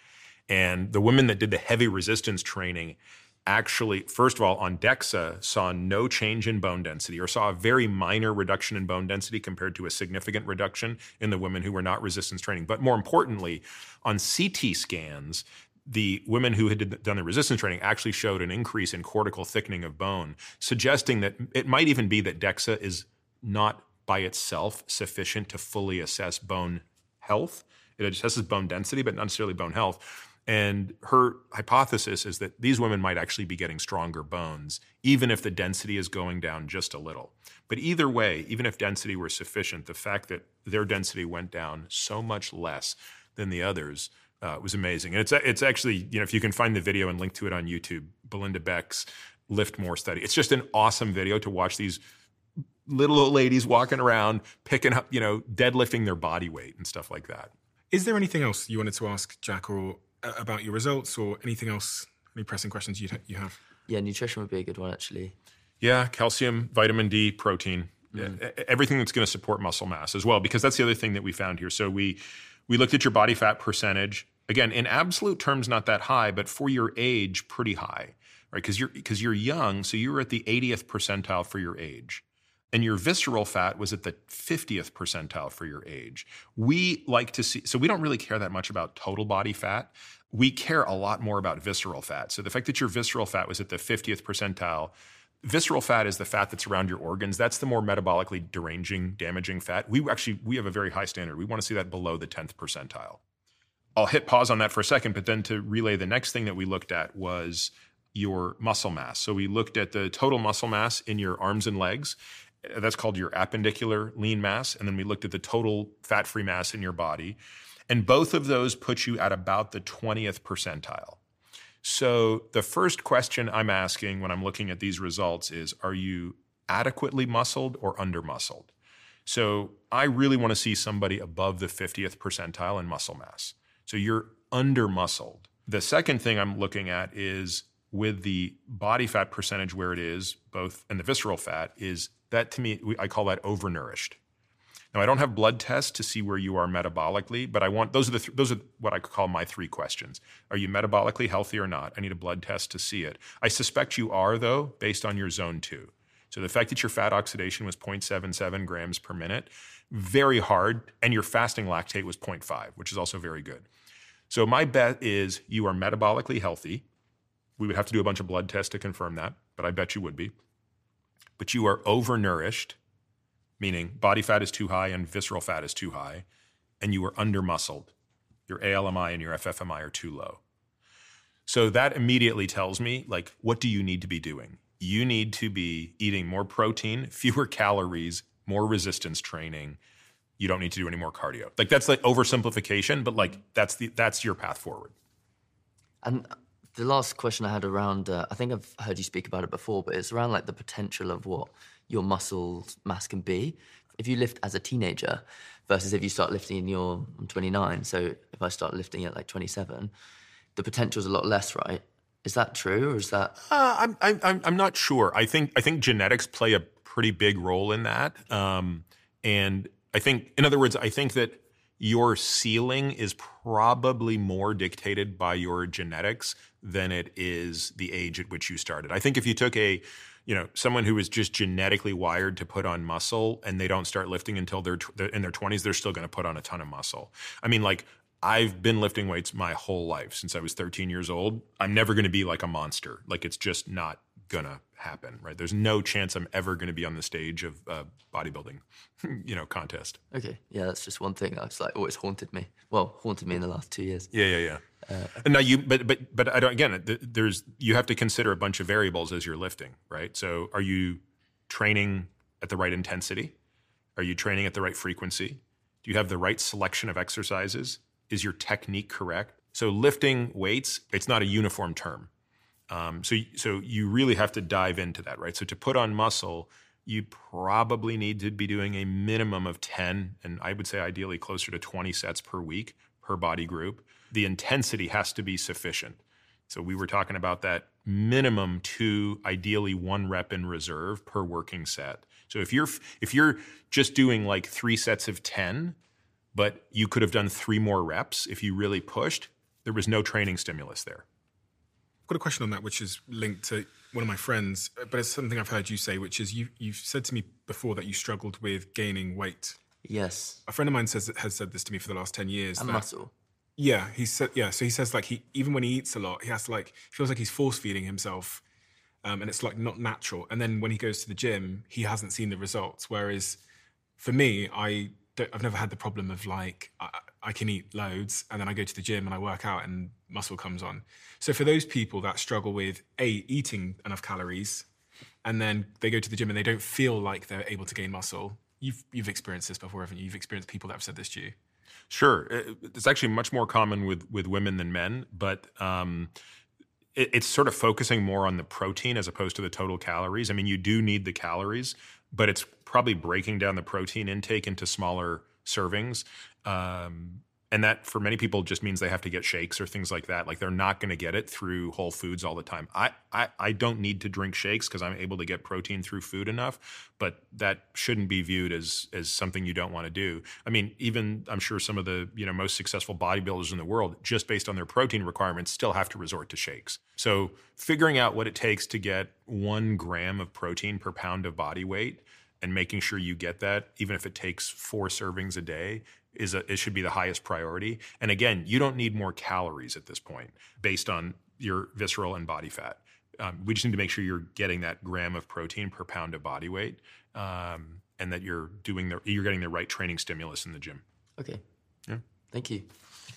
And the women that did the heavy resistance training actually, first of all, on DEXA, saw no change in bone density or saw a very minor reduction in bone density compared to a significant reduction in the women who were not resistance training. But more importantly, on C T scans, the women who had done the resistance training actually showed an increase in cortical thickening of bone, suggesting that it might even be that DEXA is not by itself sufficient to fully assess bone health. It assesses bone density, but not necessarily bone health. And her hypothesis is that these women might actually be getting stronger bones, even if the density is going down just a little. But either way, even if density were sufficient, the fact that their density went down so much less than the others uh, was amazing. And it's it's actually, you know, if you can find the video and link to it on YouTube, Belinda Beck's Lift More study. It's just an awesome video to watch these little old ladies walking around, picking up, you know, deadlifting their body weight and stuff like that. Is there anything else you wanted to ask, Jack, or about your results or anything else, any pressing questions you you have? Yeah, nutrition would be a good one, actually. Yeah, calcium, vitamin D, protein, Mm. everything that's going to support muscle mass as well, because that's the other thing that we found here. So we we looked at your body fat percentage. Again, in absolute terms, not that high, but for your age, pretty high, right? Because you're because you're young, so you were at the eightieth percentile for your age. And your visceral fat was at the fiftieth percentile for your age. We like to see, so we don't really care that much about total body fat. We care a lot more about visceral fat. So the fact that your visceral fat was at the fiftieth percentile, visceral fat is the fat that's around your organs. That's the more metabolically deranging, damaging fat. We actually, we have a very high standard. We want to see that below the tenth percentile. I'll hit pause on that for a second, but then to relay the next thing that we looked at was your muscle mass. So we looked at the total muscle mass in your arms and legs. That's called your appendicular lean mass. And then we looked at the total fat-free mass in your body. And both of those put you at about the twentieth percentile. So the first question I'm asking when I'm looking at these results is, are you adequately muscled or under-muscled? So I really want to see somebody above the fiftieth percentile in muscle mass. So you're under-muscled. The second thing I'm looking at is with the body fat percentage where it is, both, and the visceral fat, is that to me, I call that overnourished. Now, I don't have blood tests to see where you are metabolically, but I want, those are the, th- those are what I call my three questions. Are you metabolically healthy or not? I need a blood test to see it. I suspect you are, though, based on your zone two. So the fact that your fat oxidation was zero point seven seven grams per minute, very hard, and your fasting lactate was zero point five, which is also very good. So my bet is you are metabolically healthy. We would have to do a bunch of blood tests to confirm that, but I bet you would be. But you are overnourished, meaning body fat is too high and visceral fat is too high, and you are under-muscled. Your A L M I and your F F M I are too low. So that immediately tells me, like, what do you need to be doing? You need to be eating more protein, fewer calories, more resistance training. You don't need to do any more cardio. Like, that's like oversimplification, but like that's the that's your path forward. And the last question I had around, uh, I think I've heard you speak about it before, but it's around like the potential of what your muscle mass can be. If you lift as a teenager versus if you start lifting in your, I'm twenty-nine, so if I start lifting at like twenty-seven, the potential is a lot less, right? Is that true, or is that? Uh, I'm, I'm I'm not sure. I think I think genetics play a pretty big role in that, um, and I think, in other words, I think that your ceiling is probably more dictated by your genetics than it is the age at which you started. I think if you took a, you know, someone who is just genetically wired to put on muscle and they don't start lifting until they're tw- in their twenties, they're still going to put on a ton of muscle. I mean, like, I've been lifting weights my whole life since I was thirteen years old. I'm never going to be like a monster. Like, it's just not going to happen, right? There's no chance I'm ever going to be on the stage of a bodybuilding, you know, contest. Okay, yeah, that's just one thing that's like always haunted me. Well, haunted me in the last two years. Yeah, yeah, yeah. Uh, and now you, but but but I don't. Again, there's you have to consider a bunch of variables as you're lifting, right? So, are you training at the right intensity? Are you training at the right frequency? Do you have the right selection of exercises? Is your technique correct? So, lifting weights, it's not a uniform term. Um, so, so you really have to dive into that, right? So, to put on muscle, you probably need to be doing a minimum of ten, and I would say ideally closer to twenty sets per week per body group. The intensity has to be sufficient. So we were talking about that minimum two, ideally one rep in reserve per working set. So if you're if you're just doing like three sets of ten, but you could have done three more reps if you really pushed, there was no training stimulus there. I've got a question on that, which is linked to one of my friends, but it's something I've heard you say, which is you, you've said to me before that you struggled with gaining weight. Yes. A friend of mine says has said this to me for the last ten years. And that, muscle. Yeah, he said. Yeah, so he says like he even when he eats a lot, he has to like feels like he's force feeding himself, um, and it's like not natural. And then when he goes to the gym, he hasn't seen the results. Whereas for me, I don't, I've never had the problem of like I, I can eat loads and then I go to the gym and I work out and muscle comes on. So for those people that struggle with a eating enough calories, and then they go to the gym and they don't feel like they're able to gain muscle, you've you've experienced this before, haven't you? You've experienced people that have said this to you. Sure. It's actually much more common with, with women than men, but um, it, it's sort of focusing more on the protein as opposed to the total calories. I mean, you do need the calories, but it's probably breaking down the protein intake into smaller servings. Um, and that, for many people, just means they have to get shakes or things like that. Like, they're not going to get it through Whole Foods all the time. I, I, I don't need to drink shakes because I'm able to get protein through food enough, but that shouldn't be viewed as as something you don't want to do. I mean, even I'm sure some of the you know most successful bodybuilders in the world, just based on their protein requirements, still have to resort to shakes. So figuring out what it takes to get one gram of protein per pound of body weight and making sure you get that, even if it takes four servings a day, is a, it should be the highest priority. And again, you don't need more calories at this point based on your visceral and body fat. Um, we just need to make sure you're getting that gram of protein per pound of body weight, um, and that you're doing the you're getting the right training stimulus in the gym. Okay. Yeah. Thank you.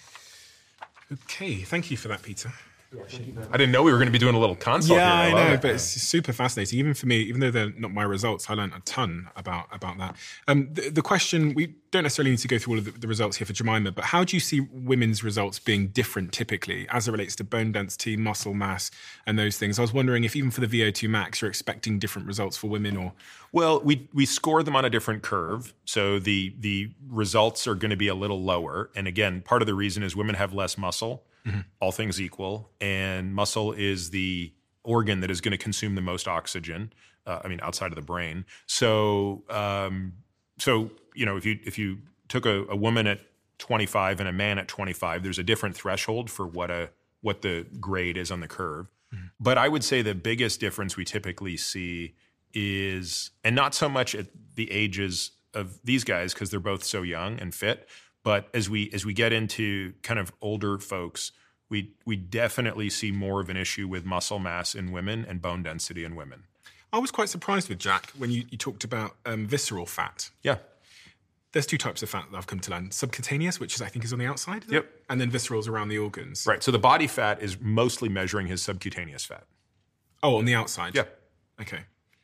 Okay, thank you for that, Peter. I didn't know we were going to be doing a little consult yeah, here. I, I know, it. but it's super fascinating. Even for me, even though they're not my results, I learned a ton about about that. Um, the, the question, we don't necessarily need to go through all of the, the results here for Jemima, but how do you see women's results being different typically as it relates to bone density, muscle mass, and those things? I was wondering if even for the V O two max, you're expecting different results for women, or well, we we score them on a different curve, so the the results are going to be a little lower. And again, part of the reason is women have less muscle. Mm-hmm. All things equal, and muscle is the organ that is going to consume the most oxygen. Uh, I mean, outside of the brain. So, um, so you know, if you if you took a, a woman at twenty-five and a man at twenty-five, there's a different threshold for what a what the grade is on the curve. Mm-hmm. But I would say the biggest difference we typically see is, and not so much at the ages of these guys because they're both so young and fit. But as we as we get into kind of older folks, we we definitely see more of an issue with muscle mass in women and bone density in women. I was quite surprised with Jack when you, you talked about um, visceral fat. Yeah. There's two types of fat that I've come to learn. Subcutaneous, which is I think is on the outside. Yep. It? And then visceral is around the organs. Right. So the body fat is mostly measuring his subcutaneous fat. Oh, on the outside? Yeah. Okay.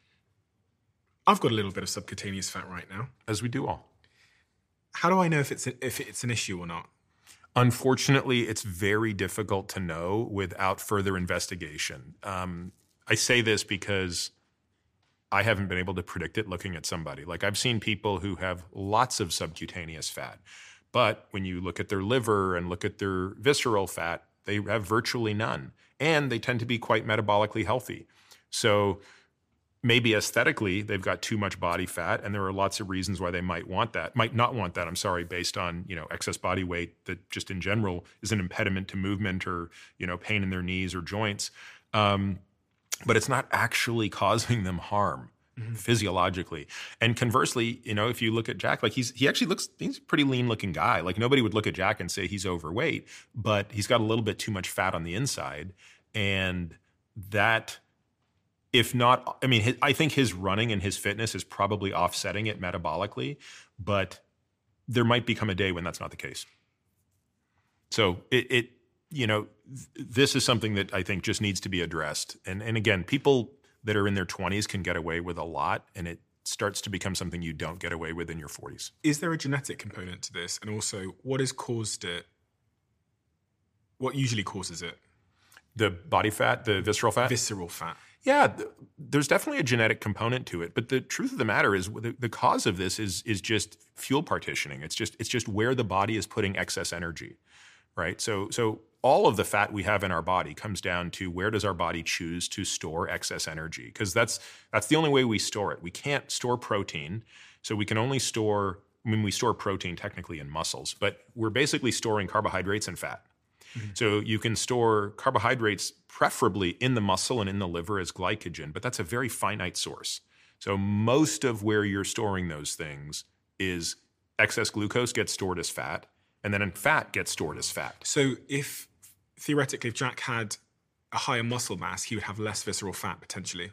I've got a little bit of subcutaneous fat right now. As we do all. How do I know if it's a, if it's an issue or not? Unfortunately, it's very difficult to know without further investigation. Um, I say this because I haven't been able to predict it looking at somebody. Like, I've seen people who have lots of subcutaneous fat, but when you look at their liver and look at their visceral fat, They have virtually none. And they tend to be quite metabolically healthy. So maybe aesthetically, they've got too much body fat, and there are lots of reasons why they might want that, might not want that, I'm sorry, based on, you know, excess body weight that just in general is an impediment to movement or, you know, pain in their knees or joints. Um, but it's not actually causing them harm. Mm-hmm. Physiologically. And conversely, you know, if you look at Jack, like he's, he actually looks, he's a pretty lean looking guy. Like nobody would look at Jack and say he's overweight, but he's got a little bit too much fat on the inside. And that, if not, I mean, his, I think his running and his fitness is probably offsetting it metabolically, but there might become a day when that's not the case. So it, it you know, th- this is something that I think just needs to be addressed. And, and again, people that are in their twenties can get away with a lot, and it starts to become something you don't get away with in your forties. Is there a genetic component to this? And also, what has caused it? What usually causes it? The body fat, the visceral fat? Visceral fat. Yeah, th- there's definitely a genetic component to it. But the truth of the matter is the, the cause of this is is just fuel partitioning. It's just it's just where the body is putting excess energy, right? So so all of the fat we have in our body comes down to where does our body choose to store excess energy? Because that's that's the only way we store it. We can't store protein, so we can only store, I mean, we store protein technically in muscles, but we're basically storing carbohydrates and fat. Mm-hmm. So you can store carbohydrates preferably in the muscle and in the liver as glycogen, but that's a very finite source. So most of where you're storing those things is excess glucose gets stored as fat, and then fat gets stored as fat. So if theoretically, if Jack had a higher muscle mass, he would have less visceral fat potentially.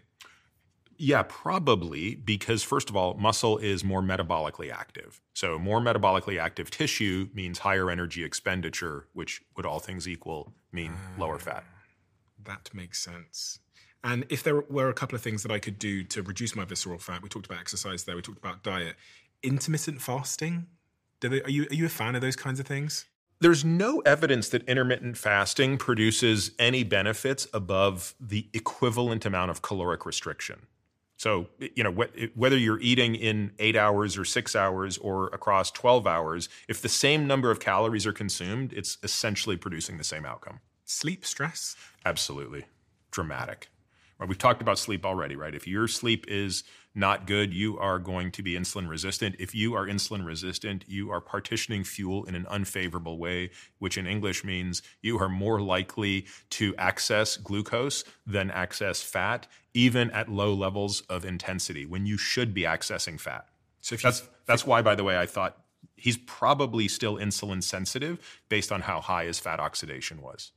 Yeah, probably, because first of all, muscle is more metabolically active. So more metabolically active tissue means higher energy expenditure, which would all things equal mean uh, lower fat. That makes sense. And if there were a couple of things that I could do to reduce my visceral fat, we talked about exercise there, we talked about diet, intermittent fasting, do they, are you are you a fan of those kinds of things? There's no evidence that intermittent fasting produces any benefits above the equivalent amount of caloric restriction. So, you know, wh- whether you're eating in eight hours or six hours or across twelve hours, if the same number of calories are consumed, it's essentially producing the same outcome. Sleep stress? Absolutely. Dramatic. Well, we've talked about sleep already, right? If your sleep is not good, you are going to be insulin resistant. If you are insulin resistant, you are partitioning fuel in an unfavorable way, which in English means you are more likely to access glucose than access fat, even at low levels of intensity, when you should be accessing fat. So if that's, that's why, by the way, I thought he's probably still insulin sensitive based on how high his fat oxidation was.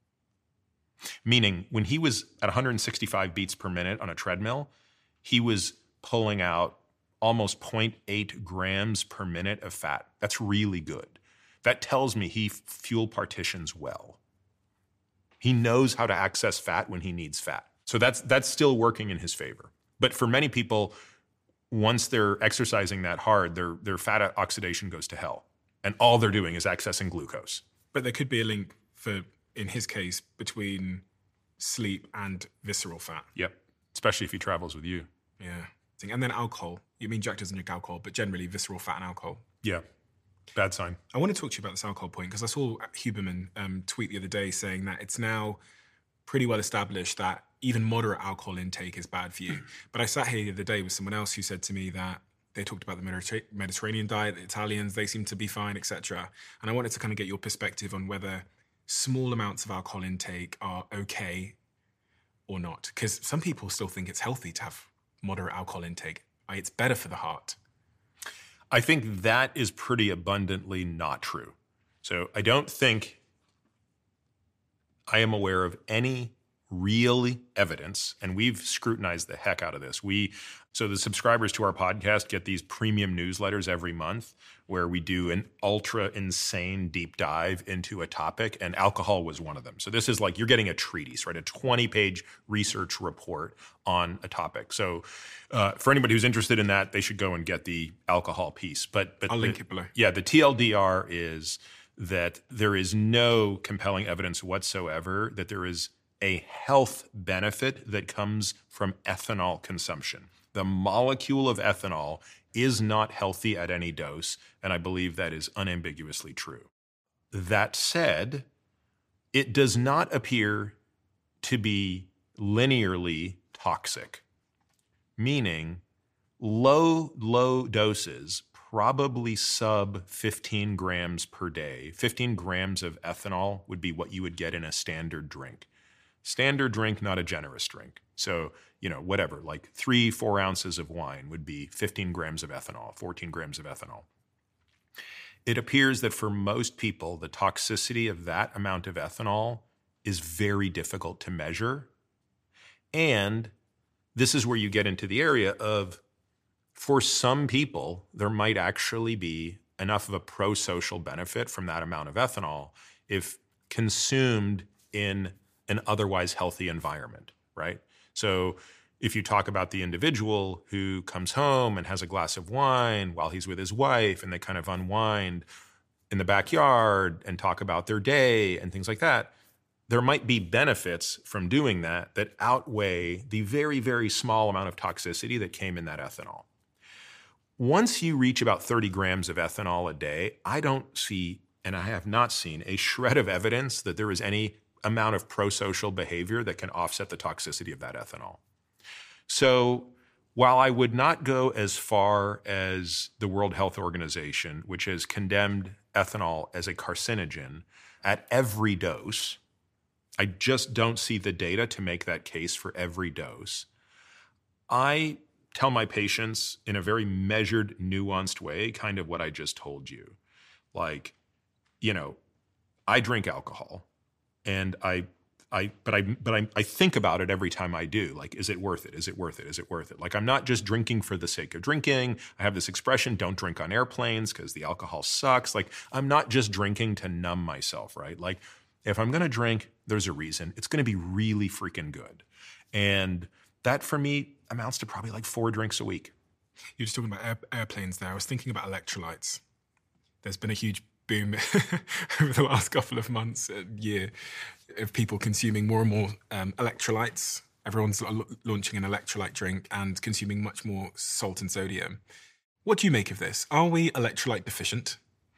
Meaning, when he was at one hundred sixty-five beats per minute on a treadmill, he was pulling out almost zero point eight grams per minute of fat. That's really good. That tells me he fuel partitions well. He knows how to access fat when he needs fat. So that's that's still working in his favor. But for many people, once they're exercising that hard, their their fat oxidation goes to hell. And all they're doing is accessing glucose. But there could be a link for, in his case, between sleep and visceral fat. Yep. Especially if he travels with you. Yeah. And then alcohol. You mean Jack doesn't drink alcohol, but generally visceral fat and alcohol. Yeah. Bad sign. I want to talk to you about this alcohol point because I saw Huberman um, tweet the other day saying that it's now pretty well established that even moderate alcohol intake is bad for you. But I sat here the other day with someone else who said to me that they talked about the Mediter- Mediterranean diet, the Italians, they seem to be fine, et cetera. And I wanted to kind of get your perspective on whether small amounts of alcohol intake are okay or not. Because some people still think it's healthy to have moderate alcohol intake. It's better for the heart. I think that is pretty abundantly not true. So I don't think I am aware of any real evidence, and we've scrutinized the heck out of this. We, so the subscribers to our podcast get these premium newsletters every month where we do an ultra insane deep dive into a topic, and alcohol was one of them. So this is like you're getting a treatise, right? A twenty page research report on a topic. So uh, for anybody who's interested in that, they should go and get the alcohol piece. But, but I'll the, link it below. Yeah, the T L D R is that there is no compelling evidence whatsoever that there is a health benefit that comes from ethanol consumption. The molecule of ethanol is not healthy at any dose, and I believe that is unambiguously true. That said, it does not appear to be linearly toxic, meaning low, low doses, probably sub fifteen grams per day. fifteen grams of ethanol would be what you would get in a standard drink. Standard drink, not a generous drink. So, you know, whatever, like three, four ounces of wine would be fifteen grams of ethanol, fourteen grams of ethanol. It appears that for most people, the toxicity of that amount of ethanol is very difficult to measure. And this is where you get into the area of, for some people, there might actually be enough of a pro-social benefit from that amount of ethanol if consumed in an otherwise healthy environment, right? So if you talk about the individual who comes home and has a glass of wine while he's with his wife and they kind of unwind in the backyard and talk about their day and things like that, there might be benefits from doing that that outweigh the very, very small amount of toxicity that came in that ethanol. Once you reach about thirty grams of ethanol a day, I don't see, and I have not seen, a shred of evidence that there is any amount of pro-social behavior that can offset the toxicity of that ethanol. So while I would not go as far as the World Health Organization, which has condemned ethanol as a carcinogen at every dose, I just don't see the data to make that case for every dose. I tell my patients in a very measured, nuanced way, kind of what I just told you. Like, you know, I drink alcohol and I I, but I, but I, I think about it every time I do. Like, is it worth it? Is it worth it? Is it worth it? Like, I'm not just drinking for the sake of drinking. I have this expression, don't drink on airplanes because the alcohol sucks. Like, I'm not just drinking to numb myself, right? Like, if I'm going to drink, there's a reason. It's going to be really freaking good. And that for me amounts to probably like four drinks a week. You're just talking about air, airplanes there. I was thinking about electrolytes. There's been a huge boom over the last couple of months, a year, of people consuming more and more um, electrolytes. Everyone's l- launching an electrolyte drink and consuming much more salt and sodium. What do you make of this? Are we electrolyte deficient?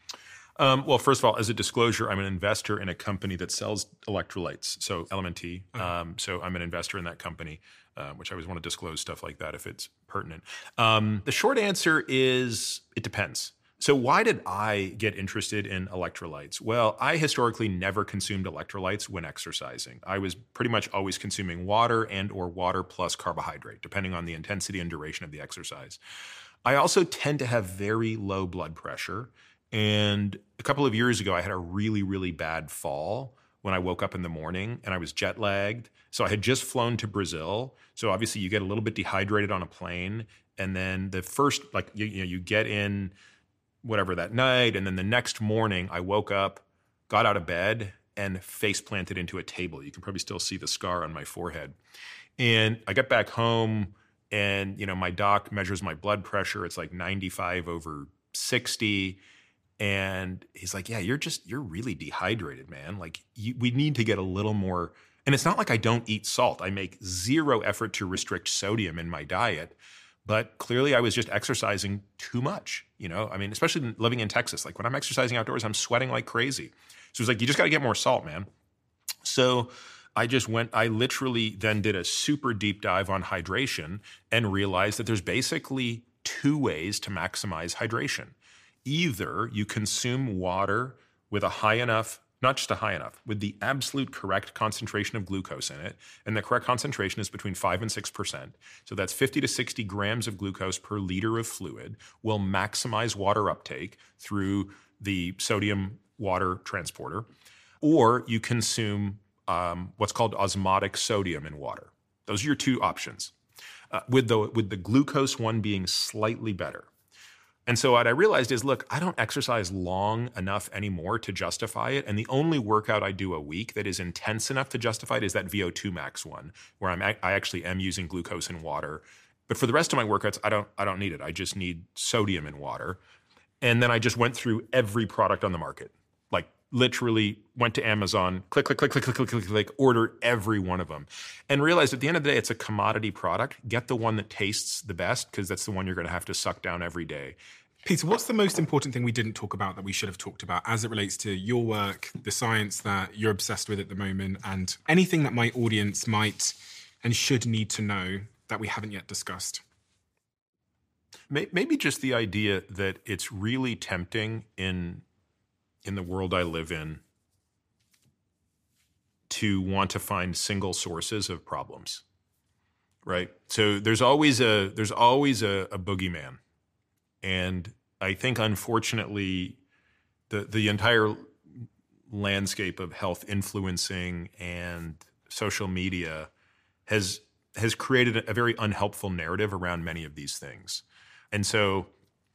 Um, well, first of all, as a disclosure, I'm an investor in a company that sells electrolytes, so L M N T. Okay. Um, so I'm an investor in that company, uh, which I always want to disclose stuff like that if it's pertinent. Um, the short answer is it depends. So why did I get interested in electrolytes? Well, I historically never consumed electrolytes when exercising. I was pretty much always consuming water and or water plus carbohydrate, depending on the intensity and duration of the exercise. I also tend to have very low blood pressure. And a couple of years ago, I had a really, really bad fall when I woke up in the morning and I was jet lagged. So I had just flown to Brazil. So obviously you get a little bit dehydrated on a plane. And then the first, like, you, you know, you get in whatever that night. And then the next morning I woke up, got out of bed and face planted into a table. You can probably still see the scar on my forehead. And I got back home and, you know, my doc measures my blood pressure. It's like ninety-five over sixty. And he's like, yeah, you're just, you're really dehydrated, man. Like you, we need to get a little more. And it's not like I don't eat salt. I make zero effort to restrict sodium in my diet. But clearly I was just exercising too much, you know? I mean, especially living in Texas. Like when I'm exercising outdoors, I'm sweating like crazy. So it's like, you just got to get more salt, man. So I just went, I literally then did a super deep dive on hydration and realized that there's basically two ways to maximize hydration. Either you consume water with a high enough, not just a high enough, with the absolute correct concentration of glucose in it. And the correct concentration is between five and six percent. So that's fifty to sixty grams of glucose per liter of fluid will maximize water uptake through the sodium water transporter. Or you consume um, what's called osmotic sodium in water. Those are your two options, uh, with the with the glucose one being slightly better. And so what I realized is, look, I don't exercise long enough anymore to justify it. And the only workout I do a week that is intense enough to justify it is that V O two max one, where I'm, I actually am using glucose in water. But for the rest of my workouts, I don't, I don't need it. I just need sodium in water. And then I just went through every product on the market, like literally went to Amazon, click, click, click, click, click, click, click, click, order every one of them. And realized at the end of the day, it's a commodity product. Get the one that tastes the best because that's the one you're going to have to suck down every day. Peter, what's the most important thing we didn't talk about that we should have talked about as it relates to your work, the science that you're obsessed with at the moment, and anything that my audience might and should need to know that we haven't yet discussed? Maybe just the idea that it's really tempting in in the world I live in to want to find single sources of problems, right? So there's always a there's always a, a boogeyman, and I think unfortunately the the entire landscape of health influencing and social media has has created a, a very unhelpful narrative around many of these things. And so,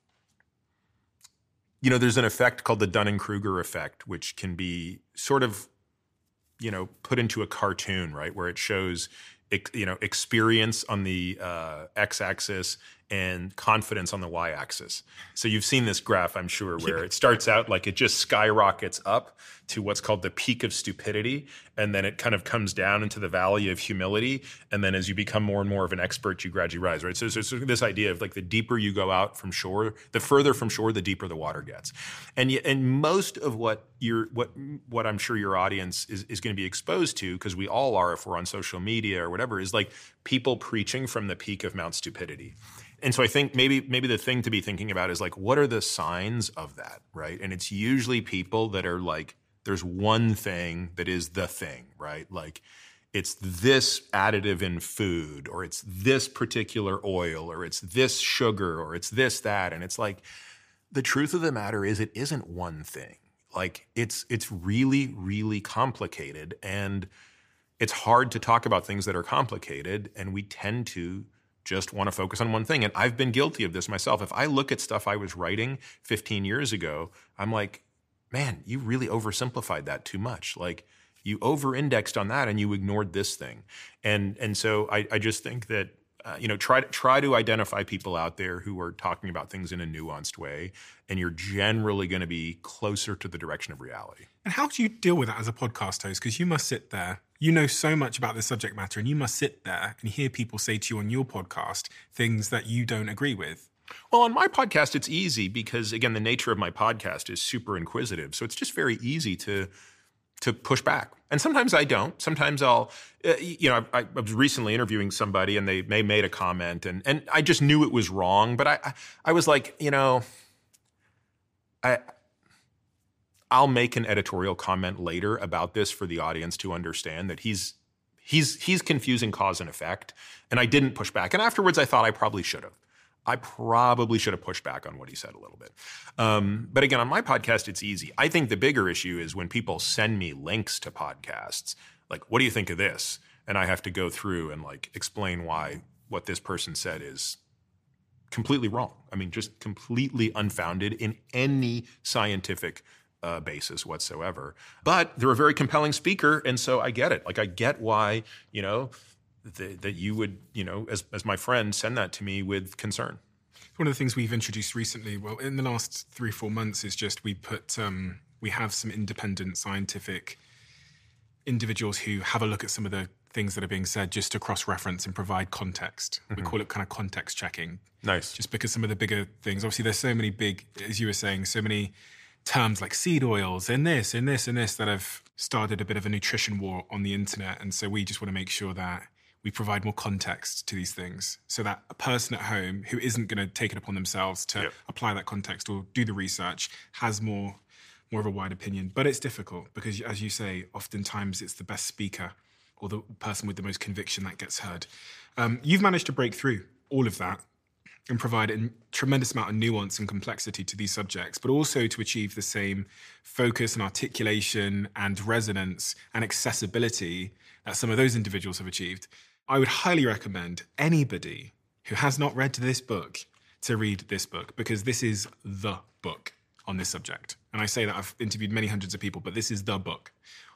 you know, there's an effect called the Dunning-Kruger effect, which can be sort of, you know, put into a cartoon, right, where it shows, you know, experience on the uh, x-axis and confidence on the y-axis. So you've seen this graph, I'm sure, where it starts out like it just skyrockets up to what's called the peak of stupidity, and then it kind of comes down into the valley of humility, and then as you become more and more of an expert, you gradually rise, right? So there's this idea of like the deeper you go out from shore, the further from shore, the deeper the water gets. And y- and most of what you're, what what I'm sure your audience is, is going to be exposed to, because we all are if we're on social media or whatever, is like people preaching from the peak of Mount Stupidity. And so I think maybe maybe the thing to be thinking about is like, what are the signs of that, right? And it's usually people that are like, there's one thing that is the thing, right? Like it's this additive in food, or it's this particular oil, or it's this sugar, or it's this, that. And it's like, the truth of the matter is it isn't one thing. Like it's it's really, really complicated. And it's hard to talk about things that are complicated. And we tend to just want to focus on one thing. And I've been guilty of this myself. If I look at stuff I was writing fifteen years ago, I'm like, man, you really oversimplified that too much. Like you over-indexed on that and you ignored this thing. And and so I, I just think that, uh, you know, try, try to identify people out there who are talking about things in a nuanced way, and you're generally going to be closer to the direction of reality. And how do you deal with that as a podcast host? Because you must sit there, you know so much about the subject matter, and you must sit there and hear people say to you on your podcast things that you don't agree with. Well, on my podcast, it's easy because, again, the nature of my podcast is super inquisitive. So it's just very easy to to push back. And sometimes I don't. Sometimes I'll, uh, you know, I, I was recently interviewing somebody and they, they made a comment and, and I just knew it was wrong. But I, I, I was like, you know, I, I'll make an editorial comment later about this for the audience to understand that he's he's he's confusing cause and effect. And I didn't push back. And afterwards, I thought I probably should have. I probably should have pushed back on what he said a little bit. Um, but again, on my podcast, it's easy. I think the bigger issue is when people send me links to podcasts, like, what do you think of this? And I have to go through and like explain why what this person said is completely wrong. I mean, just completely unfounded in any scientific uh, basis whatsoever. But they're a very compelling speaker, and so I get it. Like, I get why, you know, That, that you would, you know, as as my friend, send that to me with concern. One of the things we've introduced recently, well, in the last three, four months, is just we put, um, we have some independent scientific individuals who have a look at some of the things that are being said just to cross-reference and provide context. Mm-hmm. We call it kind of context checking. Nice. Just because some of the bigger things, obviously there's so many big, as you were saying, so many terms like seed oils and this and this and this that have started a bit of a nutrition war on the internet. And so we just want to make sure that we provide more context to these things so that a person at home who isn't going to take it upon themselves to yep. apply that context or do the research has more more of a wide opinion. But it's difficult because, as you say, oftentimes it's the best speaker or the person with the most conviction that gets heard. Um, you've managed to break through all of that and provide a tremendous amount of nuance and complexity to these subjects, but also to achieve the same focus and articulation and resonance and accessibility that some of those individuals have achieved. I would highly recommend anybody who has not read this book to read this book, because this is the book on this subject. And I say that I've interviewed many hundreds of people, but this is the book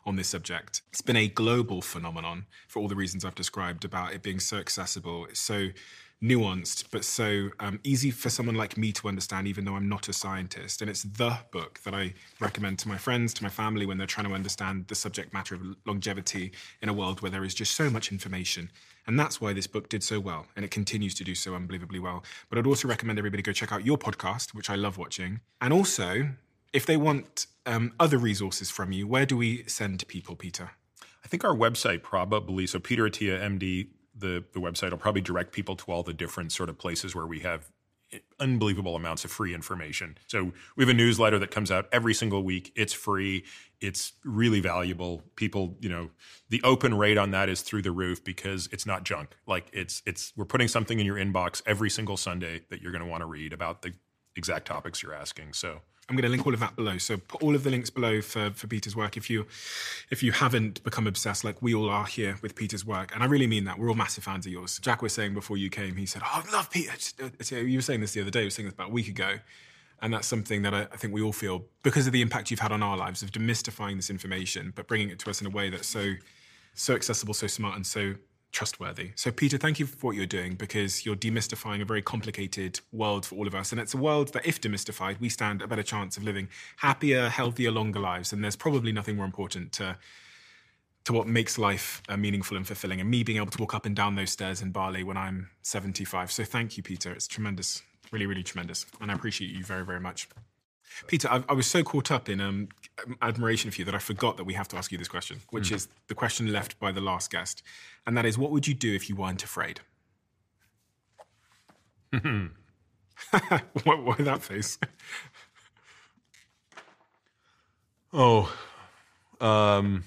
on this subject. It's been a global phenomenon for all the reasons I've described about it being so accessible. It's so nuanced, but so um, easy for someone like me to understand, even though I'm not a scientist. And it's the book that I recommend to my friends, to my family, when they're trying to understand the subject matter of longevity in a world where there is just so much information. And that's why this book did so well, and it continues to do so unbelievably well. But I'd also recommend everybody go check out your podcast, which I love watching. And also, if they want um, other resources from you, where do we send people, Peter? I think our website probably, so Peter Attia, M D, the, the website will probably direct people to all the different sort of places where we have unbelievable amounts of free information. So we have a newsletter that comes out every single week. It's free. It's really valuable. People, you know, the open rate on that is through the roof because it's not junk. Like it's, it's, we're putting something in your inbox every single Sunday that you're going to want to read about the exact topics you're asking. So I'm going to link all of that below. So put all of the links below for, for Peter's work if you if you haven't become obsessed like we all are here with Peter's work. And I really mean that. We're all massive fans of yours. Jack was saying before you came, he said, oh, I love Peter. You were saying this the other day. You were saying this about a week ago. And that's something that I, I think we all feel, because of the impact you've had on our lives of demystifying this information, but bringing it to us in a way that's so, so accessible, so smart, and so trustworthy. So Peter, thank you for what you're doing, because you're demystifying a very complicated world for all of us. And it's a world that, if demystified, we stand a better chance of living happier, healthier, longer lives. And there's probably nothing more important to, to what makes life uh, meaningful and fulfilling. And me being able to walk up and down those stairs in Bali when I'm seventy-five. So thank you, Peter. It's tremendous. Really, really tremendous. And I appreciate you very, very much. Peter, I, I was so caught up in um, admiration for you that I forgot that we have to ask you this question, which mm. is the question left by the last guest. And that is, what would you do if you weren't afraid? why, why that face? oh, um,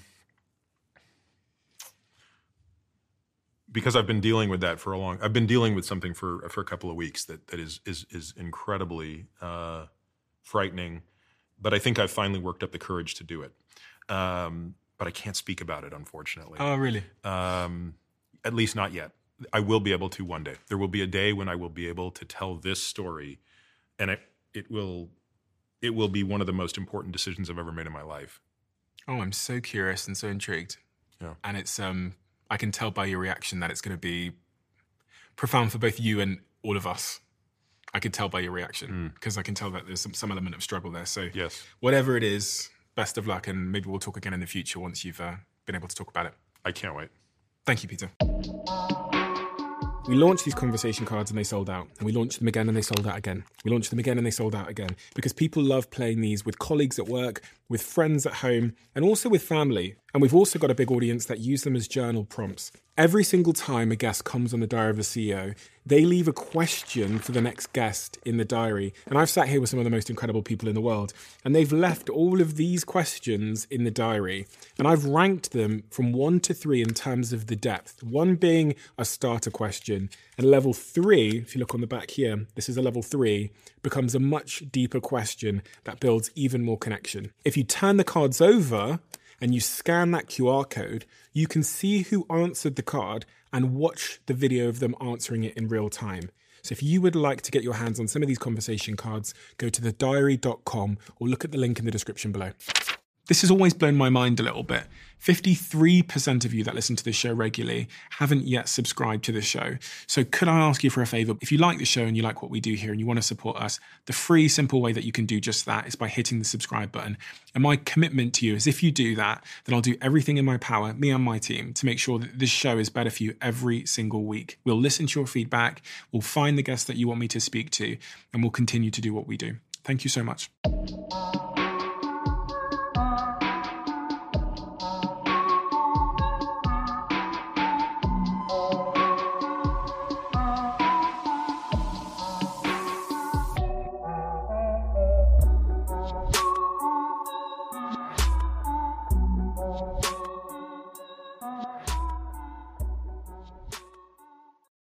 because I've been dealing with that for a long, I've been dealing with something for, for a couple of weeks that, that is, is, is incredibly, uh, frightening, but I think I've finally worked up the courage to do it. Um, but I can't speak about it, unfortunately. Oh, really? Um, at least not yet. I will be able to one day. There will be a day when I will be able to tell this story, and it, it will it will be one of the most important decisions I've ever made in my life. Oh, I'm so curious and so intrigued. Yeah. And it's um, I can tell by your reaction that it's going to be profound for both you and all of us. I can tell by your reaction, because mm. I can tell that there's some, some element of struggle there. So yes. Whatever it is, best of luck, and maybe we'll talk again in the future once you've uh, been able to talk about it. I can't wait. Thank you, Peter. We launched these conversation cards and they sold out. And we launched them again and they sold out again. We launched them again and they sold out again. Because people love playing these with colleagues at work, with friends at home, and also with family. And we've also got a big audience that use them as journal prompts. Every single time a guest comes on the Diary of the C E O, they leave a question for the next guest in the diary. And I've sat here with some of the most incredible people in the world, and they've left all of these questions in the diary. And I've ranked them from one to three in terms of the depth. One being a starter question, and level three, if you look on the back here, this is a level three, becomes a much deeper question that builds even more connection. If you turn the cards over and you scan that Q R code, you can see who answered the card and watch the video of them answering it in real time. So if you would like to get your hands on some of these conversation cards, go to the diary dot com or look at the link in the description below. This has always blown my mind a little bit. fifty-three percent of you that listen to this show regularly haven't yet subscribed to this show. So could I ask you for a favor? If you like the show and you like what we do here and you want to support us, the free, simple way that you can do just that is by hitting the subscribe button. And my commitment to you is, if you do that, then I'll do everything in my power, me and my team, to make sure that this show is better for you every single week. We'll listen to your feedback, we'll find the guests that you want me to speak to, and we'll continue to do what we do. Thank you so much.